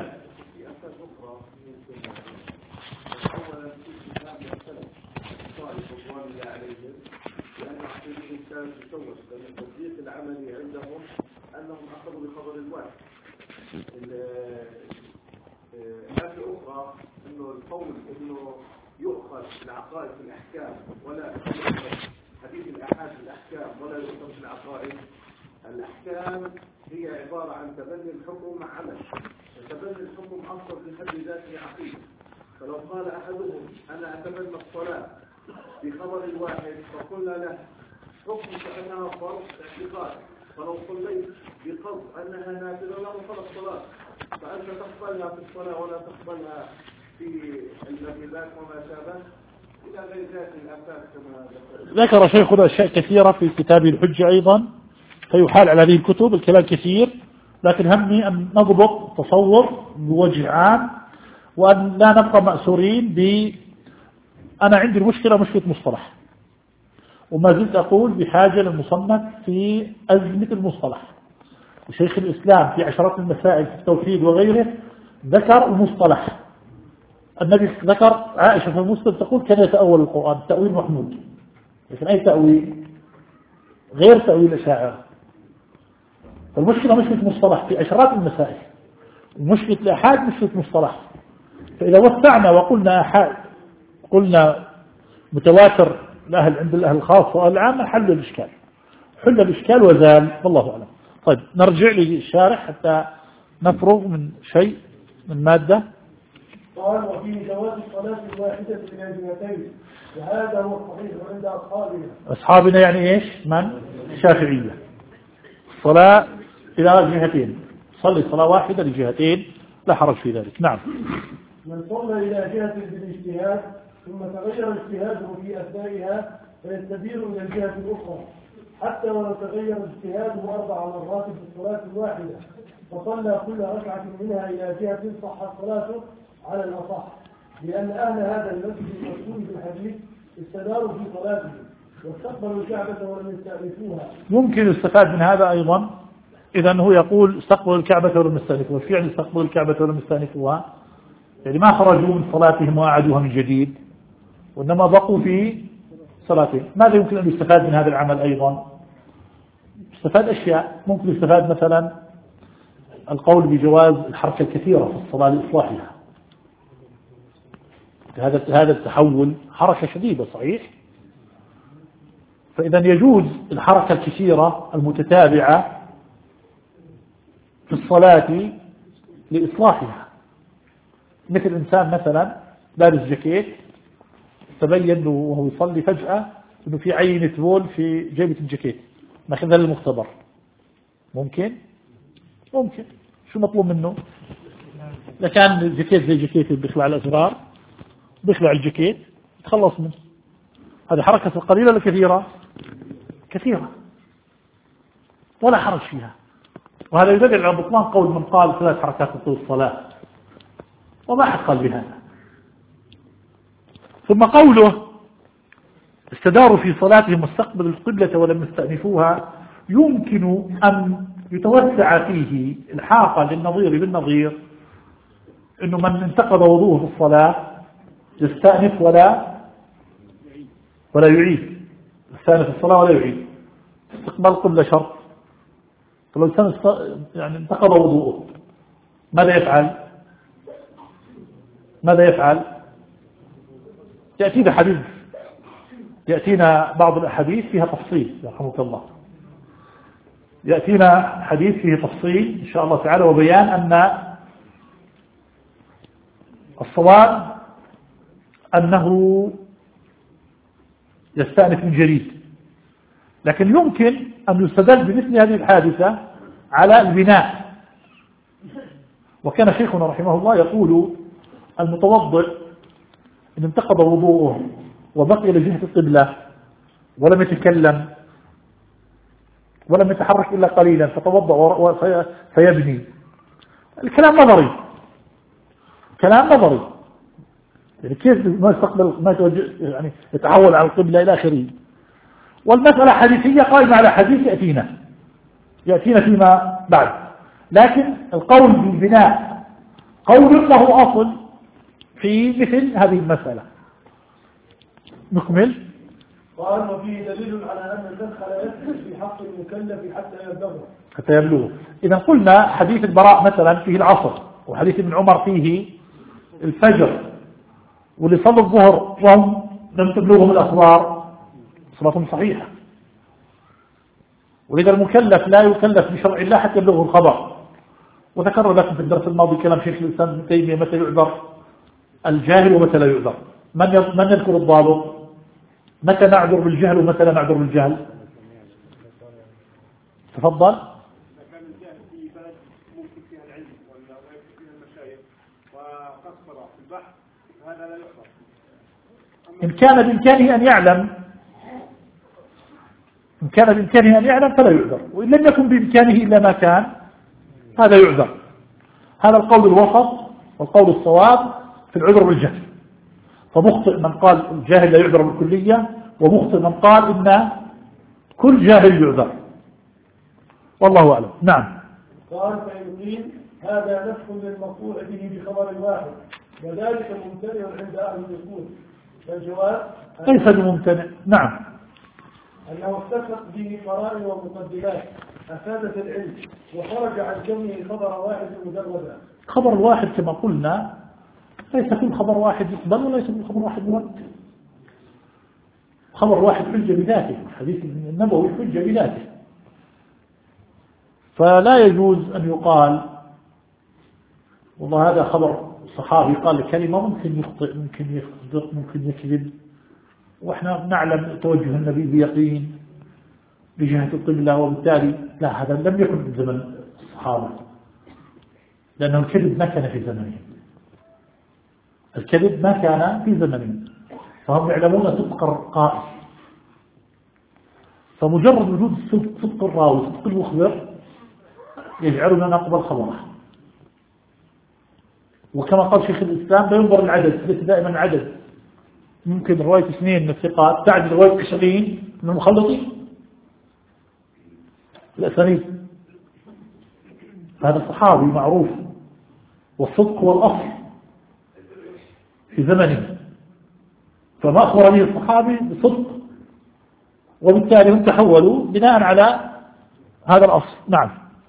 الأخرى إنه القول إنه يؤخذ العقائد في الأحكام ولا حديث الأحاد في الأحكام ولا يؤخذ في العقائد. الأحكام هي عبارة عن تبني الحكم مع عمل، تبني الحكم أصلا في حد ذاته عقيدة. فلو قال أحدهم أنا أتبنى الصلاة بخبر الواحد فقلنا له حكم كأنها فرض اعتقاد، فلو صليت بقصد أنها نافلة لا مصلى الصلاة، فأنت تقبلها في الصلاة ولا تقبلها في المبيلات وما شابه إلى غير ذات الأفات كما ذكر شيخنا أشياء كثيرة في كتابه الحجة أيضا، فيحال على هذه الكتب الكلام كثير، لكن همي أن نضبط تصور بوجه عام، وأن لا نبقى مأسورين ب أنا عندي المشكلة مشكلة مصطلح، وما زلت أقول بحاجة للمصنف في أزمة المصطلح. وشيخ الإسلام في عشرات المسائل في التوحيد وغيره ذكر المصطلح. النبي ذكر عائشة في المسلم تقول كان يتأول القرآن تأويل محمود، لكن أي تأويل غير تأويل الأشاعرة. فالمشكلة مشكلة مصطلح في عشرات المسائل، ومشكلة الأحاد مشكلة مصطلح. فإذا وسعنا وقلنا أحاد قلنا متواتر الأهل عند الأهل الخاص وأهل العامة حل الإشكال، حل الإشكال وزال، والله أعلم. طيب نرجع للشارح حتى نفرغ من شيء من مادة. قال وفيه جواز الصلاة الواحدة إلى جهتين، وهذا هو الصحيح عند أصحابنا. أصحابنا يعني إيش؟ من؟ الشافعية. الصلاة إلى جهتين، صلي صلاة واحدة لجهتين لا حرج في ذلك. نعم. من صلى إلى جهة بالاجتهاد ثم تغير اجتهاده في أثنائها فيستدير إلى الجهة الأخرى، حتى ولو تغير اجتهاده أربع مرات في الصلاة الواحدة فصلى كل ركعة منها إلى جهة صحت صلاته على الأصح، لأن أهل هذا المسجد المذكور في الحديث استداروا في صلاتهم واستقبلوا الكعبة ولم يستأنفوها. يمكن يستفاد من هذا أيضا، إذا هو يقول استقبلوا الكعبة ولم يستأنفوها، وش يعني استقبلوا الكعبة ولم يستأنفوها؟ يعني ما خرجوا من صلاتهم وأعادوها من جديد، وإنما بقوا في صلاتهم. ماذا يمكن أن يستفاد من هذا العمل أيضا؟ يستفاد أشياء. ممكن يستفاد مثلا القول بجواز الحركة الكثيرة في الصلاة لإصلاحها. هذا هذا التحول حركة شديدة صحيح، فإذا يجوز الحركة الكثيرة المتتابعة في الصلاة لإصلاحها. مثل إنسان مثلا لابس جاكيت، تبين له وهو يصلي فجأة إنه في عينة بول في جيبة الجاكيت، ماخذها للمختبر. ممكن ممكن شو مطلوب منه؟ إذا كان الجاكيت زي جاكيت بيخلع الأزرار، بيخلع الجاكيت تخلص منه. هذه حركة قليلة ولا كثيرة؟ كثيرة ولا حرج فيها. وهذا يدل على بطلان قول من قال ثلاث حركات في الصلاة، وما حد قال بهذا. ثم قوله استداروا في صلاتهم واستقبلوا القبلة ولم يستأنفوها، يمكن أن يتوسع فيه الحاقة للنظير بالنظير، إنه من انتقض وضوءه في الصلاة يستأنف ولا ولا يعيد، يستأنف الصلاة ولا يعيد. استقبال القبلة شرط، فلو كان يعني انتقض وضوءه ماذا يفعل؟ ماذا يفعل؟ يأتينا حديث، يأتينا بعض الأحاديث فيها تفصيل يرحمك الله، يأتينا حديث فيه تفصيل إن شاء الله تعالى وبيان أن الصواب أنه يستأنف من جديد، لكن يمكن أن يستدل بمثل هذه الحادثة على البناء. وكان شيخنا رحمه الله يقول المتوضئ إن انتقض وضوءه وبقي لجهة القبلة ولم يتكلم ولم يتحرك إلا قليلا فتوضأ فيبني، الكلام نظري، كلام نظري، يعني كيف ما يستقبل ما يتوجه يعني يتحول على القبلة إلى آخره. والمسألة حديثية قائمة على حديث يأتينا يأتينا فيما بعد، لكن القول بالبناء قول له أصل في مثل هذه المسألة. نكمل. قال وفيه دليل على أن الدخل يسجد في حق المكلف حتى يبلغه حتى يبلغه. إذا قلنا حديث البراء مثلا فيه العصر، وحديث ابن عمر فيه الفجر، واللي صلوا الظهر وهم لم تبلغهم الأخبار صلاتهم صحيحة. ولذا المكلف لا يكلف بشرع الله حتى يبلغه الخبر. وذكر لكم في الدرس الماضي كلام شيخ الإسلام ابن تيمية متى يعذر الجاهل ومتى لا يعذر. من من يذكر الضابط؟ متى نعذر بالجهل ومتى لا نعذر بالجهل؟ تفضل. إن كان بإمكانه أن يعلم إن كان بإمكانه أن يعلم فلا يعذر، وإن لم يكن بإمكانه إلا ما كان هذا يعذر. هذا القول الوسط والقول الصواب في العذر بالجهل. فمخطئ من قال الجاهل لا يعذر بالكلية، ومخطئ من قال إن كل جاهل يعذر، والله أعلم. نعم. قال فإن قيل هذا نفس للمقطوع به بخبر واحد وذلك ممتنع عند أهل الأصول، فالجواب ليس بممتنع. نعم. أنه اتفق به قرائن ومقدمات أفادت العلم وخرج عن كونه خبر واحد مجردا. خبر الواحد كما قلنا ليس كل خبر واحد يقبل وليس كل خبر واحد مرد. خبر واحد حجة بذاته، حديث النبوي حجة بذاته، فلا يجوز أن يقال والله هذا خبر صحابي قال كلمة ممكن يخطئ ممكن يصدق ممكن يكذب، وإحنا نعلم توجه النبي بيقين بجهة القبلة، وبالتالي لا، هذا لم يكن من زمن الصحابة، لأنه الكذب ما كان في زمنهم، الكذب ما كان في زمنهم، فهم يعلمون صدق القائل. فمجرد وجود صدق الراوي صدق المخبر يجعلنا نقبل خبره. وكما قال شيخ الإسلام لا ينظر العدد، ليس دائما العدد، ممكن رواية اثنين من الثقات تعدل رواية عشرين من المخلطين الأسانيد. هذا صحابي معروف، والصدق هو الأصل في زمنه، فما أخبر به الصحابي بصدق، وبالتالي هم تحولوا بناء على هذا الأصل. نعم.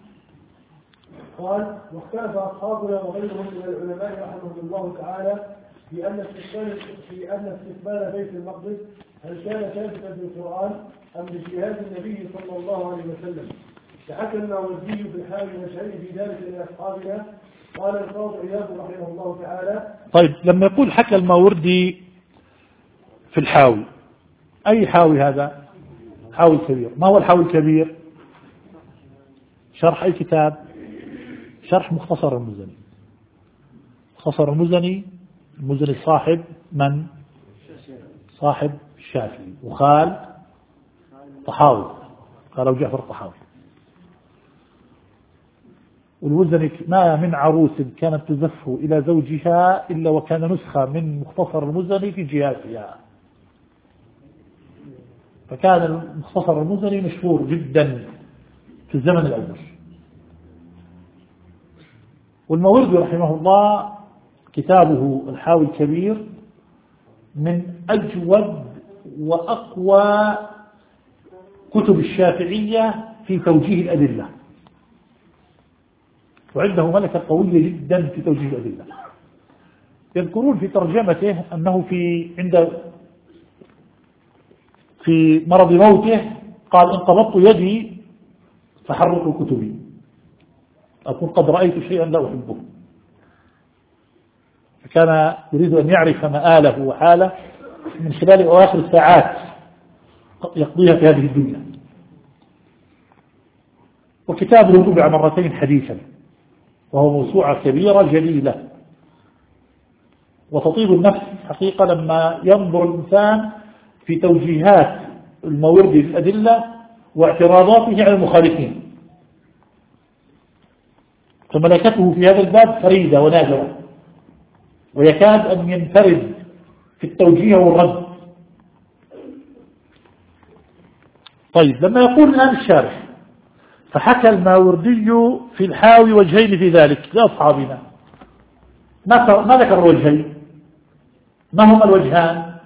قال: واختلف أصحابنا وغيرهم من العلماء رحمهم الله تعالى في أن استقبال في أن استقبال بيت المقدس هل كان ثابتا بالقرآن أم باجتهاد النبي صلى الله عليه وسلم. فحكى الماوردي في الحاوي والشهيد في ذلك لأصحابنا. قال القاضي عياض رحمه الله تعالى. طيب، لما يقول حكى الماوردي في الحاوي، أي حاوي هذا؟ حاوي كبير. ما هو الحاوي الكبير؟ شرح أي كتاب؟ شرح مختصر المزني. مختصر المزني، المزني صاحب من؟ صاحب الشافعي وخال طحاوي، قال أبو جعفر الطحاوي. والمزني ما من عروس كانت تزف إلى زوجها إلا وكان نسخة من مختصر المزني في جهازها، فكان مختصر المزني مشهور جدا في الزمن الأول. والماوردي رحمه الله كتابه الحاوي الكبير من أجود وأقوى كتب الشافعية في توجيه الأدلة، وعنده ملكة قوية جدا في توجيه الأدلة. يذكرون في ترجمته أنه في عند في مرض موته قال: إن قبضت يدي فحرقوا كتبي، أكون قد رأيت شيئا لا أحبه. فكان يريد أن يعرف مآله وحاله من خلال أواخر الساعات يقضيها في هذه الدنيا. وكتابه طبع مرتين حديثا، وهو موسوعة كبيرة جليلة، وتطيب النفس حقيقة لما ينظر الإنسان في توجيهات الماوردي للأدلة واعتراضاته على المخالفين. فملكته في هذا الباب فريدة ونادرة، ويكاد أن ينفرد في التوجيه والرد. طيب، لما يقول الآن الشارح: فحكى الماوردي في الحاوي وجهين في ذلك لأصحابنا، ما ذكر الوجهين، ما هما الوجهان؟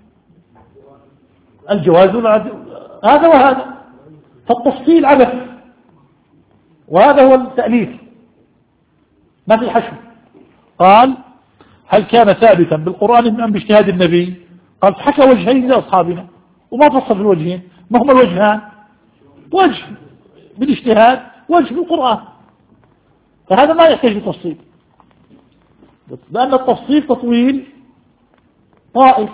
الجواز والعدل، هذا وهذا، فالتفصيل عبث، وهذا هو التأليف، ما في حشو. قال: هل كان ثابتا بالقرآن أم باجتهاد النبي؟ قال: حكى وجهين لأصحابنا، وما فصل في الوجهين. ما هما الوجهان؟ وجه بالاجتهاد، وجه بالقرآن، فهذا ما يحتاج لتفصيل، لأن التفصيل تطويل طائف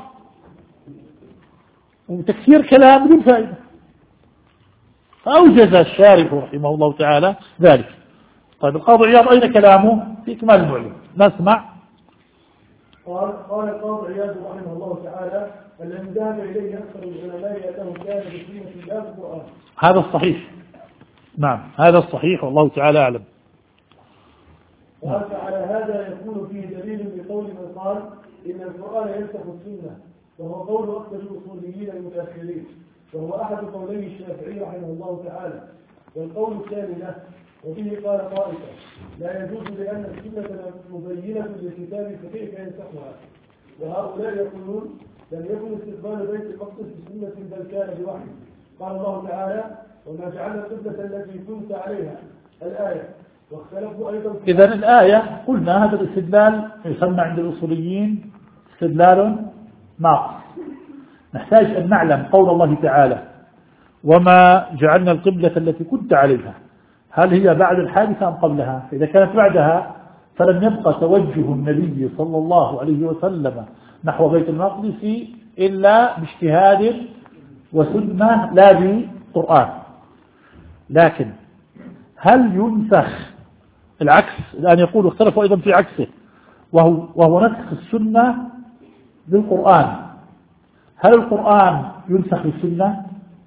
وتكثير كلام بدون فائدة. فأوجز الشارح رحمه الله تعالى ذلك. طيب، القاضي عياض أين كلامه؟ في إكمال المعلم، نسمع. قال قال القاضي عياض رحمه الله تعالى: الذي ذهب إليه أكثر العلماء أنه كان بسنة الله القرآن. هذا الصحيح، نعم، هذا الصحيح، والله تعالى أعلم. قال: فعلى هذا يكون فيه دليل بقول من قال إن القرآن ينسخ السنة، وهو قول أكثر الأصوليين المتأخرين، وهو أحد قولي الشافعي رحمه الله تعالى. والقول الثاني له، وفيه قال طائفة: لا يجوز لأن السنة مبينة للكتاب فكيف ينسخها. وهؤلاء يقولون: لم يكن استقبال بيت المقدس بسنة بل كان بوحي. قال الله تعالى: وما جعلنا القبلة التي كنت عليها، الآية. واختلفوا أيضا. إذن الآية قلنا هذا الاستدلال يسمى عند الأصوليين استدلال ناقص. نحتاج أن نعلم قول الله تعالى: وما جعلنا القبلة التي كنت عليها، هل هي بعد الحادثة أم قبلها؟ إذا كانت بعدها فلم يبقى توجه النبي صلى الله عليه وسلم نحو بيت المقدس إلا باجتهاد وسنة لا بقرآن. لكن هل ينسخ العكس؟ الآن يقول اختلفوا أيضا في عكسه، وهو, وهو نسخ السنة بالقرآن. هل القرآن ينسخ بالسنة؟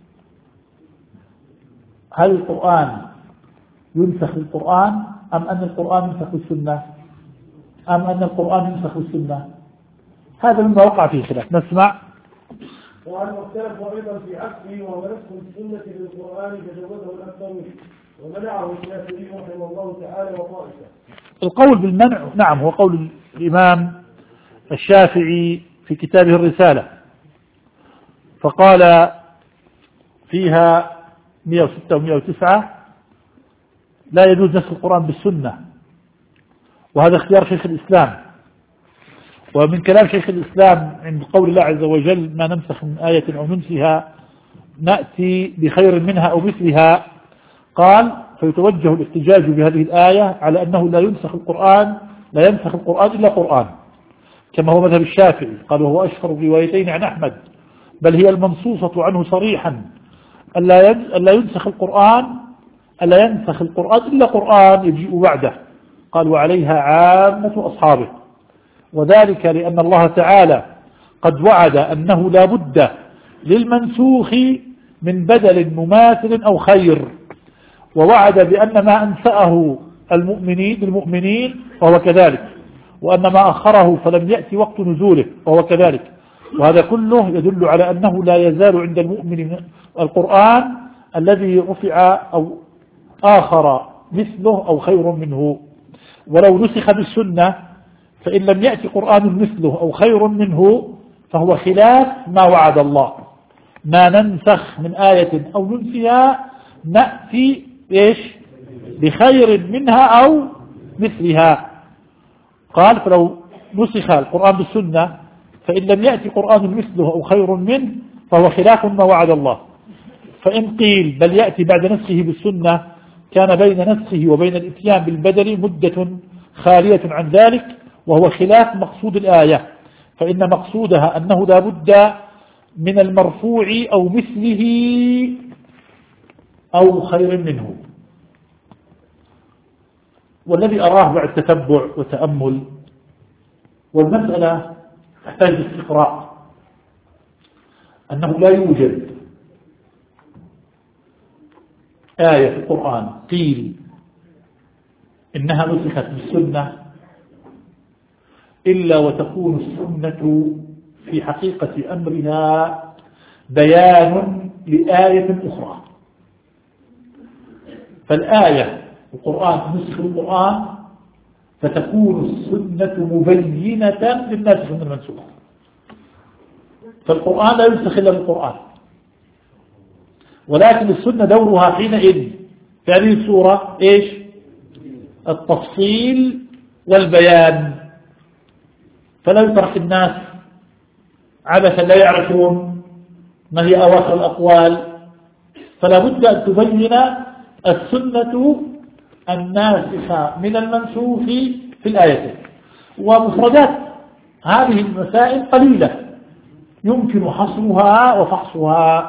هل القرآن ينسخ بالقرآن أم أن القرآن ينسخ بالسنة أم أن القرآن ينسخ بالسنة؟ هذا مما وقع فيه خلاف. نسمع. وعن مختلف أيضا في عكسه وهو نسخ السنة بالقرآن تجوزه الأكثرون ومنعه الشافعي رحمه الله تعالى وطائفة. القول بالمنع نعم هو قول الإمام الشافعي في كتابه الرسالة، فقال فيها مئة وستة ومئة وتسعة لا يجوز نسخ القرآن بالسنة، وهذا اختيار شيخ الإسلام. ومن كلام شيخ الإسلام عند قول الله عز وجل ما ننسخ من آية أو ننسها نأتي بخير منها أو مثلها، قال فيتوجه الاحتجاج بهذه الآية على أنه لا ينسخ القرآن لا ينسخ القرآن إلا قرآن، كما هو مذهب الشافعي. قال وهو أشهر الروايتين عن أحمد، بل هي المنصوصة عنه صريحا ألا ينسخ القرآن ألا ينسخ القرآن إلا قرآن يجيء بعده. قال وعليها عامة أصحابه، وذلك لأن الله تعالى قد وعد أنه لا بد للمنسوخ من بدل مماثل أو خير، ووعد بأن ما أنسأه المؤمنين بالمؤمنين وهو كذلك، وأن ما أخره فلم يأتي وقت نزوله وهو كذلك. وهذا كله يدل على أنه لا يزال عند المؤمن القرآن الذي رفع أو آخر مثله أو خير منه. ولو نسخ بالسنة فإن لم يأتي قرآن مثله أو خير منه فهو خلاف ما وعد الله. ما ننسخ من آية أو ننسها نأتي إيش بخير منها أو مثلها. قال فلو نسخ القرآن بالسنة فإن لم يأتي قرآن مثله أو خير منه فهو خلاف ما وعد الله. فإن قيل بل يأتي بعد نسخه بالسنة كان بين نسخه وبين الاتيان بالبدل مدة خالية عن ذلك، وهو خلاف مقصود الآية، فإن مقصودها أنه لا بد من المرفوع أو مثله أو خير منه. والذي أراه بعد تتبع وتأمل، والمسألة تحتاج استقراء، أنه لا يوجد آية في القرآن قيل إنها نسخت بالسنة إلا وتكون السنة في حقيقة أمرها بيان لآية أخرى. فالآية القرآن نسخ القرآن فتكون السنة مبينة للناسخ من المنسوخ. فالقرآن لا ينسخ إلا بالقرآن، ولكن السنة دورها حينئذ في هذه السورة إيش؟ التفصيل والبيان، فلا يترك الناس عبثا لا يعرفون ما هي أواخر الأقوال. فلا بد أن تبين السنة الناسخة من المنسوخ في الآية. ومفردات هذه المسائل قليلة يمكن حصرها وفحصها،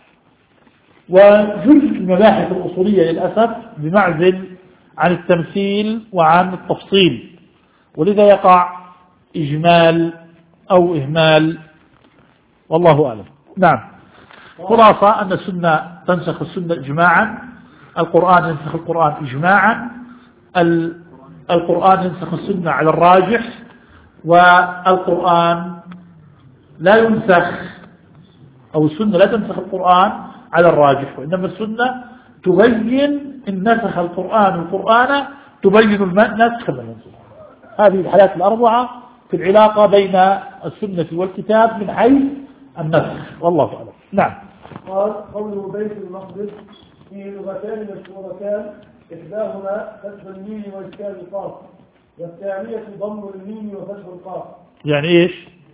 وجزء المباحث الأصولية للأسف بمعزل عن التمثيل وعن التفصيل، ولذا يقع إجمال أو إهمال، والله أعلم. نعم، خلاصة أن السنة تنسخ السنة إجماعا، القرآن ينسخ القرآن إجماعا، القرآن ينسخ السنة على الراجح، والقرآن لا ينسخ أو السنة لا تنسخ القرآن على الراجح، وإنما السنة تبين إن نسخ القرآن القرآن تبين النسخ المنسوخ. هذه الحالات الأربعة في العلاقة بين السنة والكتاب من حيث النسخ، والله أعلم. نعم. قال قوله بيت المقدس فيه لغتان مشهورتان، إحداهما فتح الميم وإسكان القاف، والثانية ضم الميم وفتح القاف. يعني إيش؟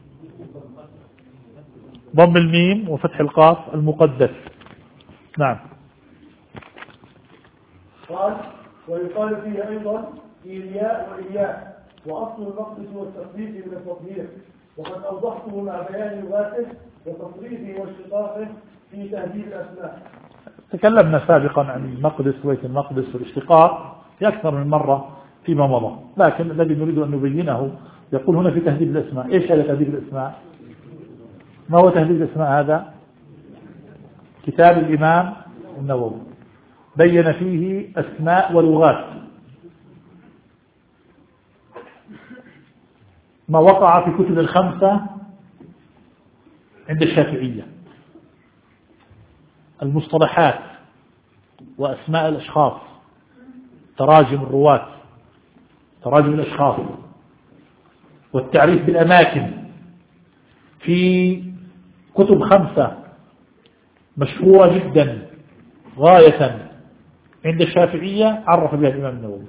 ضم الميم وفتح القاف المقدس. نعم. قال ويقال فيه أيضا إيلياء وإياء، وأصل المقدس هو التقديس من التطهير، وقد أوضحته مع بيان لغاته وتصريفه واشتقاقه في تهذيب الأسماء. تكلمنا سابقا عن المقدس وبيت المقدس والاشتقاق في أكثر من مرة فيما مضى، لكن الذي نريد أن نبينه يقول هنا في تهذيب الأسماء. إيش هذا تهذيب الأسماء؟ ما هو تهذيب الأسماء هذا؟ كتاب الإمام النووي بين فيه أسماء ولغات ما وقع في كتب الخمسة عند الشافعية، المصطلحات وأسماء الأشخاص، تراجم الرواة، تراجم الأشخاص، والتعريف بالأماكن في كتب خمسة مشهورة جدا غاية عند الشافعية عرف بها الإمام النووي،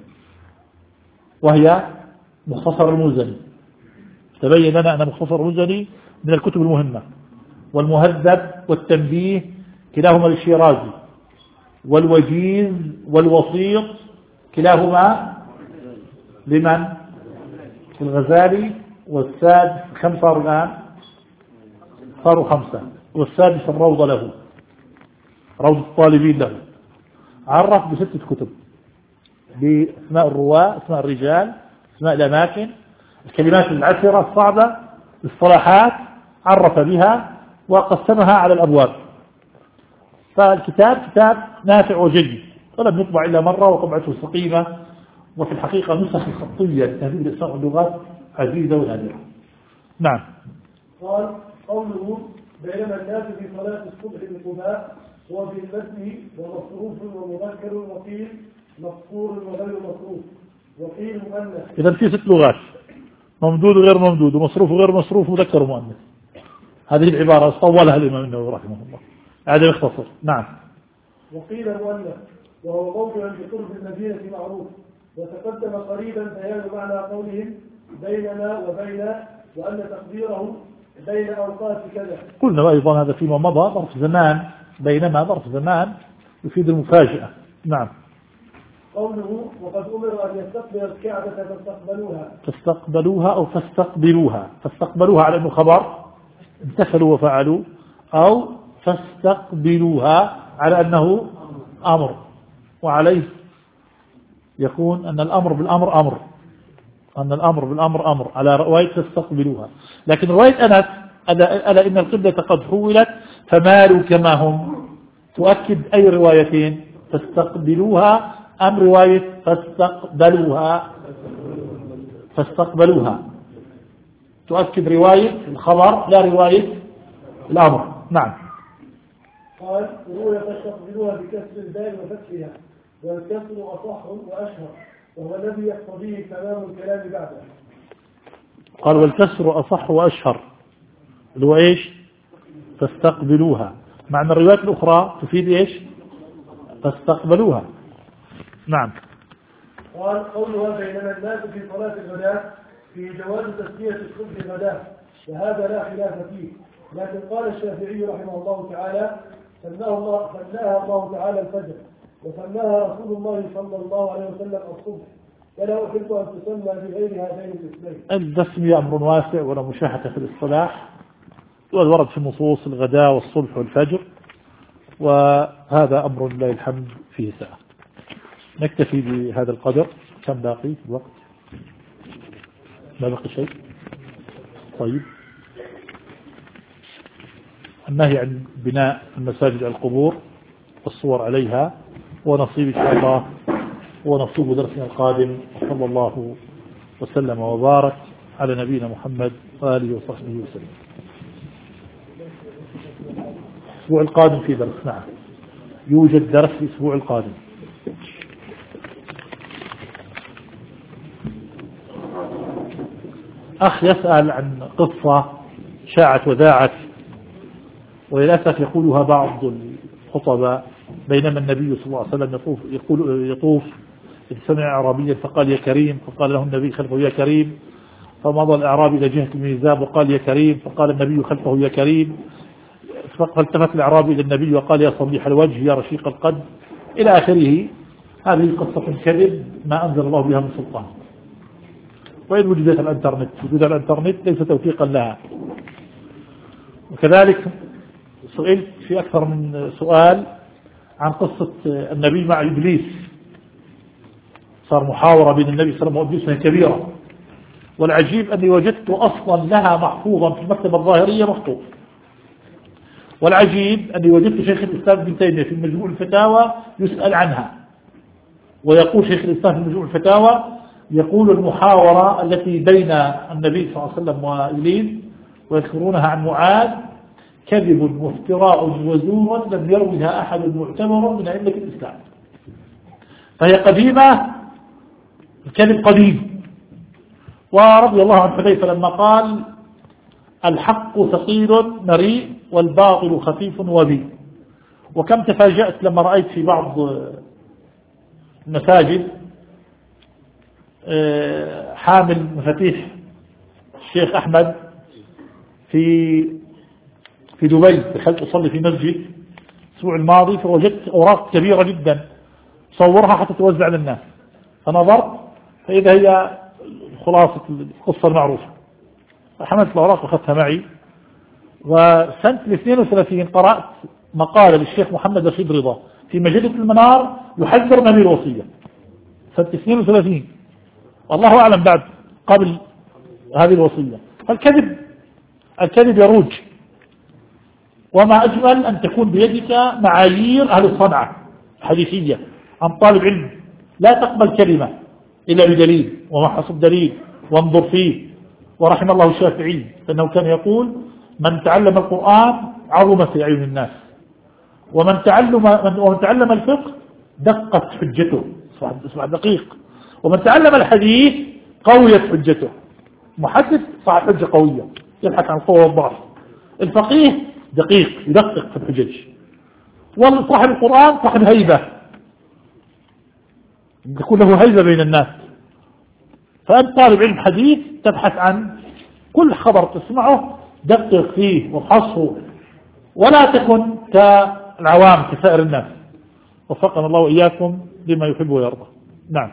وهي مختصر المزني. تبين لنا أن مختصر المزني من الكتب المهمة، والمهذب والتنبيه كلاهما للشيرازي، والوجيز والوسيط كلاهما لمن؟ الغزالي. والسادس كم صاروا الآن؟ صاروا خمسة. والسادس الروضة له، روضة الطالبين له. عرف بستة كتب باسماء الرواة، اسماء الرجال، اسماء الأماكن، الكلمات العسرة الصعبة، الاصطلاحات، عرف بها وقسمها على الأبواب. فالكتاب كتاب نافع وجيد، ولم يطبع إلا مرة وطبعته سقيمة، وفي الحقيقة نسخ خطية لتهذيب الأسماء واللغات عزيزة ونادرة. نعم. قال قوله بينما الناس في صلاة الصبح بقباء هو في المتن ومصروف ومذكر وقيل مذكور وغير مصروف وقيل مؤنث. إذا في ست لغات، ممدود وغير ممدود، ومصروف وغير مصروف، مذكر ومؤنث. هذه العبارة طولها الإمام النووي رحمه الله، هذا يختصر. نعم. وقيل مؤنث وهو موضع بقرب المدينة معروف، وتقدم قريبا بيان معنى قولهم بيننا وبين، وأن تقديره بين أوقات كذا. قلنا أيضا هذا فيما مضى ظرف زمان، بينما ظرف زمان يفيد المفاجأة. نعم. قوله وقد أمر أن يستقبل الكعبة فاستقبلوها. فاستقبلوها أو فاستقبلوها. فاستقبلوها على أنه خبر امتثلوا وفعلوا، أو فاستقبلوها على أنه أمر، وعليه يكون أن الأمر بالأمر أمر، أن الأمر بالأمر أمر على رواية تستقبلوها. لكن رواية أنس ألا إن القبلة قد حولت فمالوا كما هم تؤكد أي روايتين؟ تستقبلوها أم رواية فاستقبلوها؟ فاستقبلوها تؤكد رواية الخبر لا رواية الأمر. نعم. قال رواية تستقبلوها بكسر الدال وفتحها، والكسر أصح وأشهر، وهو الذي يقتضيه تمام الكلام بعده. قال والكسر أصح وأشهر، اللي هو إيش؟ تستقبلوها، مع أن الروايات الأخرى تفيد إيش؟ تستقبلوها. نعم. قال قولها بينما الناس في صلاة الغداء في جواز تسمية الصبح غداء، وهذا لا خلاف فيه، لكن قال الشافعي رحمه الله تعالى سماها الله, سماها الله تعالى الفجر، وسماها رسول الله صلى الله عليه وسلم الصبح، فلا أحب أن تسمى بغير هذين الاسمين. التسمية أمر واسع ولا مشاحة في الاصطلاح، والورد في النصوص الغداء والصبح والفجر، وهذا أمر لله الحمد فيه ساعة. نكتفي بهذا القدر. كم باقي في الوقت؟ ما بقي شيء؟ طيب. النهي عن بناء المساجد على القبور والصور عليها، ونصيب إن شاء الله ونصيب درسنا القادم. صلى الله وسلم وبارك على نبينا محمد وآله وصحبه وسلم. الأسبوع القادم في درس. نعم، يوجد درس الأسبوع القادم. أخ يسأل عن قصة شاعت وذاعت، وللأسف يقولها بعض الخطباء، بينما النبي صلى الله عليه وسلم يطوف, يقول يطوف إذ سمع أعرابيا فقال يا كريم، فقال له النبي خلفه يا كريم، فمضى الأعرابي إلى جهة الميزاب وقال يا كريم، فقال النبي خلفه يا كريم، فالتفت الأعرابي إلى النبي وقال يا صبيح الوجه يا رشيق القد، إلى آخره. هذه قصة كذب ما أنزل الله بها من سلطان. وإن وجدت الانترنت وجود الانترنت ليس توثيقا لها. وكذلك سئلت في أكثر من سؤال عن قصة النبي مع إبليس، صار محاورة بين النبي صلى الله عليه وسلم كبيرة، والعجيب أني وجدت أصلا لها محفوظا في المكتبة الظاهرية مخطوط. والعجيب أني وجدت شيخ الإسلام ابن تيمية في مجموع الفتاوى يسأل عنها، ويقول شيخ الإسلام في مجموع الفتاوى يقول المحاورة التي بين النبي صلى الله عليه وسلم وإبليس ويذكرونها عن معاذ كذب وافتراء وزور لم يروها أحد معتبر من أئمة الإسلام، فهي قديمة، الكذب قديم. ورضي الله عن حذيفة لما قال الحق ثقيل مريء والباطل خفيف وبي. وكم تفاجأت لما رأيت في بعض المساجد حامل مفاتيح الشيخ أحمد في في دبي، دخلت أصلي في مسجد الأسبوع الماضي فوجدت أوراق كبيرة جدا صورها حتى توزع للناس، فنظرت فإذا هي خلاصة القصة المعروفة، فحملت الأوراق وأخذتها معي. وسنة الاثنين وثلاثين قرأت مقالة للشيخ محمد رشيد رضا في مجلة المنار يحذر من الوصية، سنة اثنين وثلاثين، والله أعلم بعد قبل هذه الوصية. فالكذب الكذب يروج، وما أجمل أن تكون بيدك معايير أهل الصنعة حديثية عن طالب علم، لا تقبل كلمة إلا بدليل ومحص الدليل وانظر فيه. ورحم الله الشافعي فإنه كان يقول من تعلم القرآن عظم في أعين الناس، ومن تعلم ومن تعلم الفقه دقت حجته، صح دقيق، ومن تعلم الحديث قويت حجته. محدث صاحب حجة قوية يبحث عن القوة والضعف، الفقيه دقيق يدقق في الحجج، وصاحب القرآن صاحب هيبة يكون له هيبة بين الناس. فأنت طالب علم حديث تبحث عن كل خبر تسمعه دقق فيه وابحثه، ولا تكن كالعوام كسائر الناس. وفقنا الله وإياكم لما يحب ويرضى. نعم.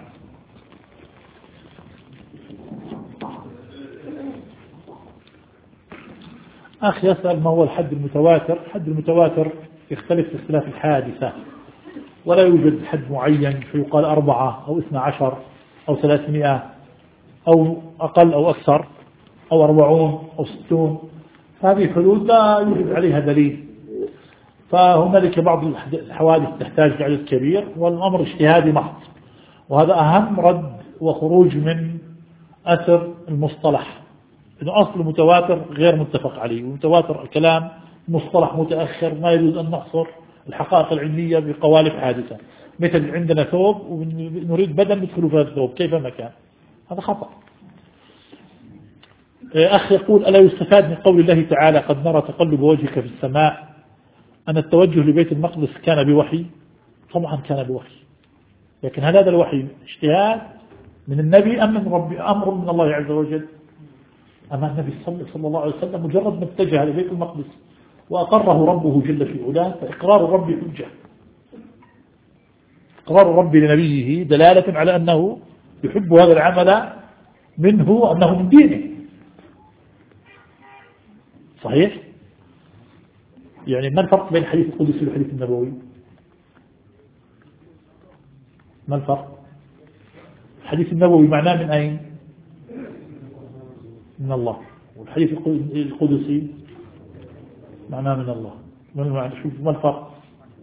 أخي يسأل ما هو الحد المتواتر؟ الحد المتواتر يختلف في اختلاف الحادثة، ولا يوجد حد معين فيقال أربعة أو اثنى عشر أو ثلاثمائة أو أقل أو أكثر أو أربعون أو ستون. هذه الحدود لا يوجد عليها دليل، فهنالك بعض الحوادث تحتاج لعدد كبير والأمر اجتهادي محض، وهذا أهم رد وخروج من أثر المصطلح، إنه أصل المتواتر غير متفق عليه، ومتواتر الكلام مصطلح متأخر ما يجوز أن نحصر الحقائق العلمية بقوالب حادثة، مثل عندنا ثوب ونريد بدل ندخل في هذا الثوب كيفما كان، هذا خطأ. أخي يقول ألا يستفاد من قول الله تعالى قد نرى تقلب وجهك في السماء أن التوجه لبيت المقدس كان بوحي؟ طبعا كان بوحي، لكن هل هذا الوحي اجتهاد من النبي أم من ربي أمر من الله عز وجل؟ أما النبي صلى الله عليه وسلم مجرد ما اتجه لبيت المقدس وأقره ربه جل في علاه، فإقرار الرب حجة، إقرار الرب لنبيه دلالة على أنه يحب هذا العمل منه وأنه من دينه. صحيح؟ يعني ما الفرق بين الحديث القدسي والحديث النبوي؟ ما الفرق؟ الحديث النبوي معناه من أين؟ من الله، والحديث القدسي معناه من الله. شوف ما الفرق؟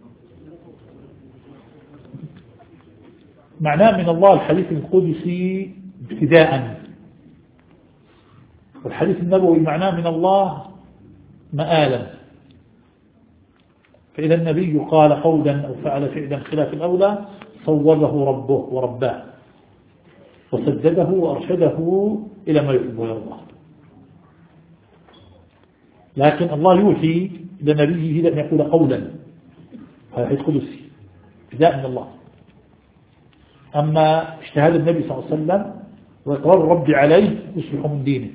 معناه من الله الحديث القدسي ابتداء، والحديث النبوي معناه من الله مآلا. فإذا النبي قال قولا أو فعل فعلا خلاف الأولى صوبه ربه ورباه وسدده وأرشده إلى ما يحب ويرضى. لكن الله يوحي لنبيه لأن يقول قولا، هذا حديث قدسي ابتداء من الله. أما اجتهاد النبي صلى الله عليه وسلم وإقرار الرب عليه يصبح من دينه.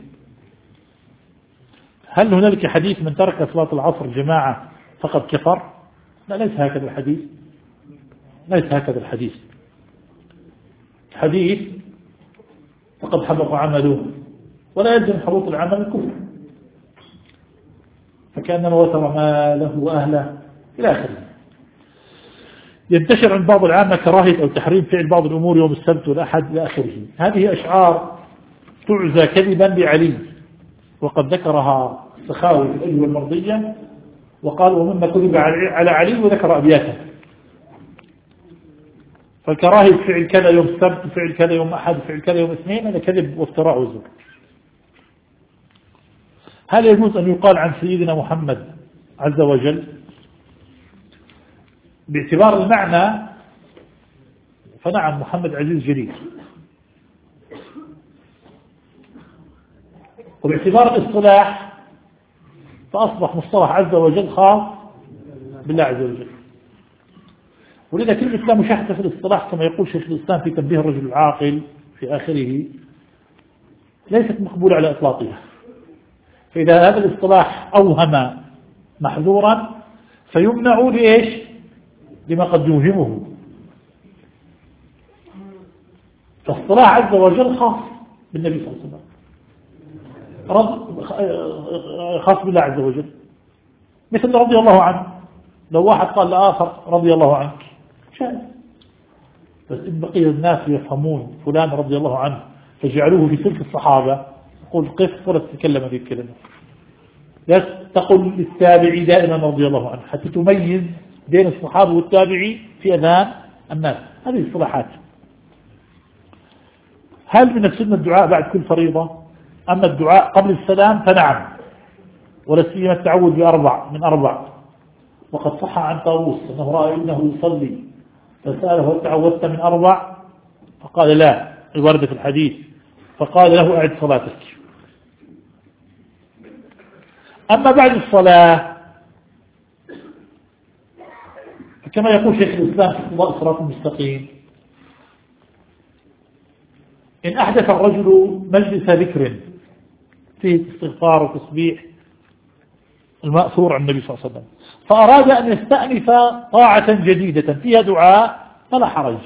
هل هنالك حديث من ترك صلاة العصر جماعة فقد كفر؟ لا، ليس هكذا الحديث، ليس هكذا الحديث. حديث فقد حبط عمله، ولا يلزم حبوط العمل الكفر، فكأنما وتر ماله وأهله إلى آخره. ينتشر عند بعض العامة كراهية أو تحريم فعل بعض الأمور يوم السبت والأحد إلى آخره. هذه أشعار تعزى كذبا لعلي، وقد ذكرها السخاوي في الأجوبة المرضية، وقال ومما كذب على علي، وذكر أبياته. فالكراهية فعل كذا يوم السبت، فعل كذا يوم أحد، فعل كذا يوم اثنين، هذا كذب وافتراء وزور. هل يجوز أن يقال عن سيدنا محمد عز وجل باعتبار المعنى؟ فنعم، محمد عزيز جليل. وباعتبار الاصطلاح فأصبح مصطلح عز وجل خاص بالله عز وجل، ولذا كلمة لا مشاحة في الاصطلاح كما يقول شيخ الإسلام في تنبيه الرجل العاقل في آخره ليست مقبولة على إطلاقها. فإذا هذا الاصطلاح أوهم محذورا فيمنع لإيش؟ لما قد يوهمه. فاصطلاح عز وجل خاص بالنبي صلى الله عليه وسلم، خاص بالله عز وجل، مثل رضي الله عنه. لو واحد قال لآخر رضي الله عنك شاهد، بس إن بقي الناس يفهمون فلان رضي الله عنه فجعلوه في سلك الصحابة، يقول قف ولا تتكلم هذه الكلمة، لا تقل للتابعي دائما رضي الله عنه حتى تميز بين الصحابة والتابعي في أذهان الناس. هذه اصطلاحات. هل من السنة الدعاء بعد كل فريضة؟ أما الدعاء قبل السلام فنعم، ولا سيما التعوذ بأربع من أربع. وقد صح عن طاووس أنه رأى ابنه يصلي فسأله هل تعوذت من أربع؟ فقال لا، الوردة في الحديث، فقال له أعد صلاتك. أما بعد الصلاة كما يقول شيخ الإسلام في اقتضاء الصراط المستقيم: إن أحدث الرجل مجلس ذكر فيه استغفار وتسبيح المأثور عن النبي صلى الله عليه وسلم، فأراد أن يستأنف طاعة جديدة فيها دعاء فلا حرج،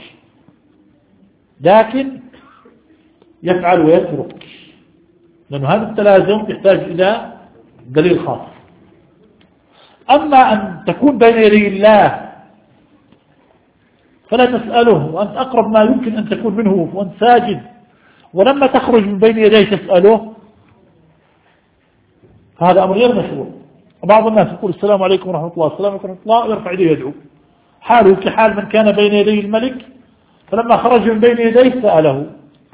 لكن يفعل ويترك، لأن هذا التلازم يحتاج إلى دليل خاص. أما أن تكون بين يدي الله فلا تسأله وأنت أقرب ما يمكن أن تكون منه وأنت ساجد، ولما تخرج من بين يديه تسأله، هذا أمر غير مشروع. وبعض الناس يقول السلام عليكم ورحمة الله، السلام عليكم ورحمة الله، ويرفع يديه يدعو، حاله كحال من كان بين يدي الملك، فلما خرج من بين يديه سأله.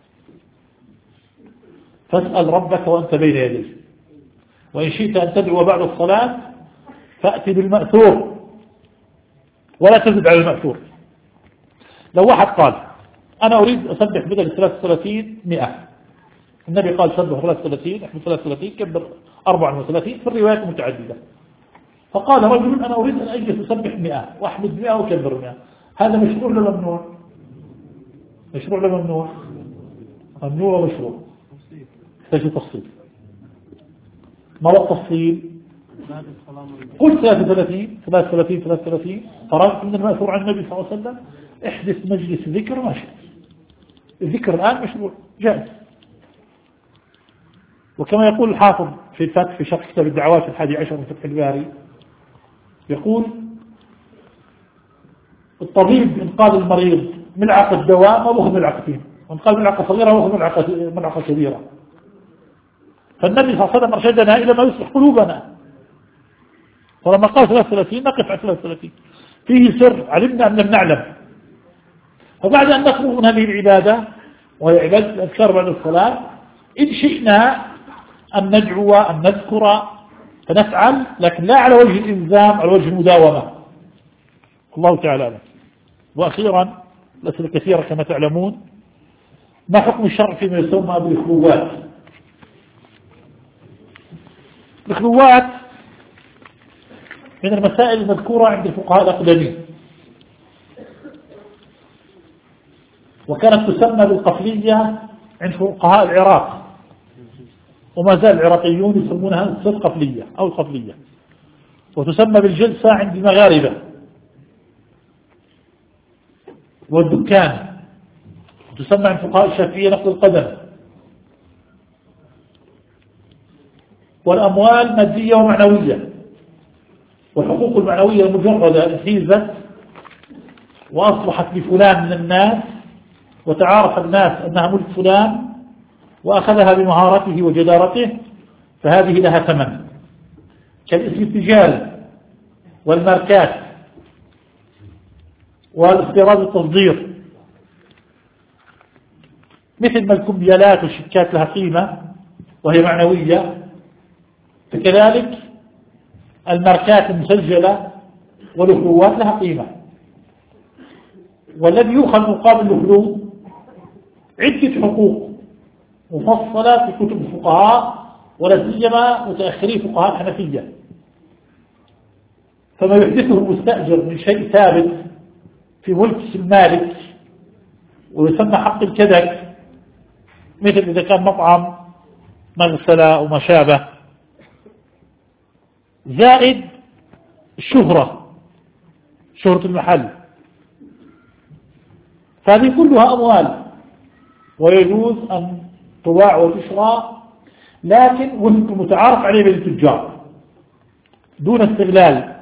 فاسأل ربك وأنت بين يديه، وإن شئت أن تدعو بعد الصلاة فأتي بالمأثور ولا تزد على المأثور. لو واحد قال أنا أريد أسبح بدل ثلاثة وثلاثين مئة، النبي قال سبح ثلاثة وثلاثين، احمد ثلاثة وثلاثين، كبر أربعة وثلاثين، في الروايات متعددة. فقال رجل أنا أريد أن أجلس أسبح مئة وأحمد مئة وكبر مئة، هذا مشروع ولا ممنوع؟ مشروع ولا ممنوع؟ ممنوع ومشروع، يحتاج تفصيل. ما هو التفصيل؟ قل ثلاثة وثلاثين ثلاثة وثلاثين ثلاثة وثلاثين، فرأيت من المأثور عن النبي صلى الله عليه وسلم احدث مجلس ذكر ما شئت. الذكر الآن مشروع جائز. وكما يقول الحافظ في الفتح في شرح كتاب الدعوات الحادي عشر من فتح الباري، يقول الطبيب إن قال المريض ملعقة الدواء ما بأخذ ملعقتين، وإن قال ملعقة صغيرة ما بأخذ ملعقة, ملعقة كبيرة. فالنبي صلى الله عليه وسلم أرشدنا إلى ما يصلح قلوبنا، ولما قال ثلاثة وثلاثين نقف على ثلاثة وثلاثين، فيه سر علمنا أن لم نعلم. فبعد أن نخرج من هذه العبادة وهي عبادة الأذكار بعد الصلاة، إن شئنا أن ندعو أن نذكر فنفعل، لكن لا على وجه الإلزام، على وجه المداومة. الله تعالى أعلم. وأخيرا الأسئلة كثيرة كما تعلمون، ما حكم الشرع فيما يسمى بالخلوات؟ الخلوات من المسائل المذكورة عند الفقهاء الأقدمين، وكانت تسمى بالقفلية عند فقهاء العراق، وما زال العراقيون يسمونها القفلية أو القفلية، وتسمى بالجلسة عند المغاربة والدكان تسمى عند فقهاء الشافعية نقد القدم. والأموال مادية ومعنوية، والحقوق المعنوية المجردة انحيزت وأصبحت لفلان من الناس وتعارف الناس أنها ملك فلان وأخذها بمهارته وجدارته، فهذه لها ثمن، كالاسم التجاري والماركات والاستيراد والتصدير، مثل ما الكمبيالات والشيكات لها قيمة وهي معنوية، فكذلك الماركات المسجلة والأخلوات لها قيمة. والذي يؤخذ مقابل الأخلو عدة حقوق مفصلة في كتب الفقهاء، ولا سيما متأخري فقهاء الحنفية. فما يحدثه المستأجر من شيء ثابت في ملك المالك ويسمى حق الكدك، مثل إذا كان مطعم مغسلة وما شابه، زائد الشهرة، شهرة المحل، فهذه كلها أموال ويجوز أن تباع وتشرى، لكن وفق متعارف عليه بين التجار دون استغلال.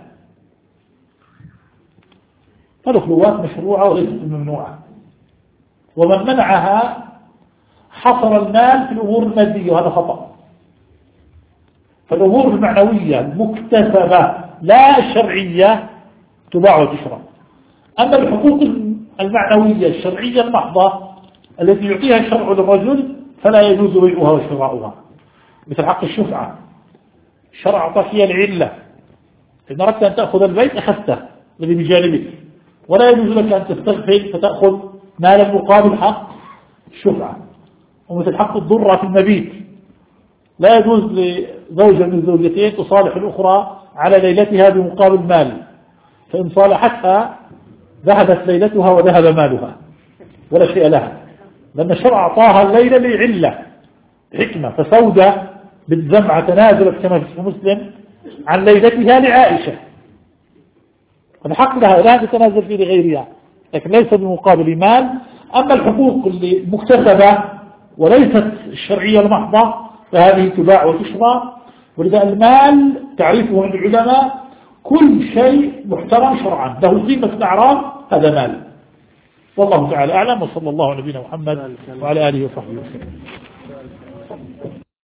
فالأخلوات مشروعة وليست ممنوعة، ومن منعها حصر المال في الأمور المادية، وهذا خطأ. فالأمور المعنوية المكتسبة لا الشرعية تباع وتشرى. أما الحقوق المعنوية الشرعية المحضة التي يعطيها الشرع للرجل فلا يجوز بيعها وشراؤها، مثل حق الشفعة. الشرع أعطى فيها العلة، إن أردت أن تأخذ البيت أخذته الذي بجانبك، ولا يجوز لك أن تستغفل فتأخذ مالا مقابل حق الشفعة. ومثل حق الضرة في المبيت، لا يجوز لزوجة من الزوجتين تصالح الأخرى على ليلتها بمقابل مال، فإن صالحتها ذهبت ليلتها وذهب مالها ولا شيء لها، لأن الشرع أعطاها الليلة لعلة حكمة. فسودة بالزمعة تنازلت كما في مسلم عن ليلتها لعائشة، فالحق لها لا تتنازل فيه لغيرها، لكن ليس بمقابل مال. أما الحقوق المكتسبة وليست الشرعية المحضة فهذه تباع وتشرى. ولذا المال تعريفه عند العلماء كل شيء محترم شرعا له قيمة الأعراض هذا مال. والله تعالى أعلم، وصلى الله على نبينا محمد وعلى آله وصحبه وسلم.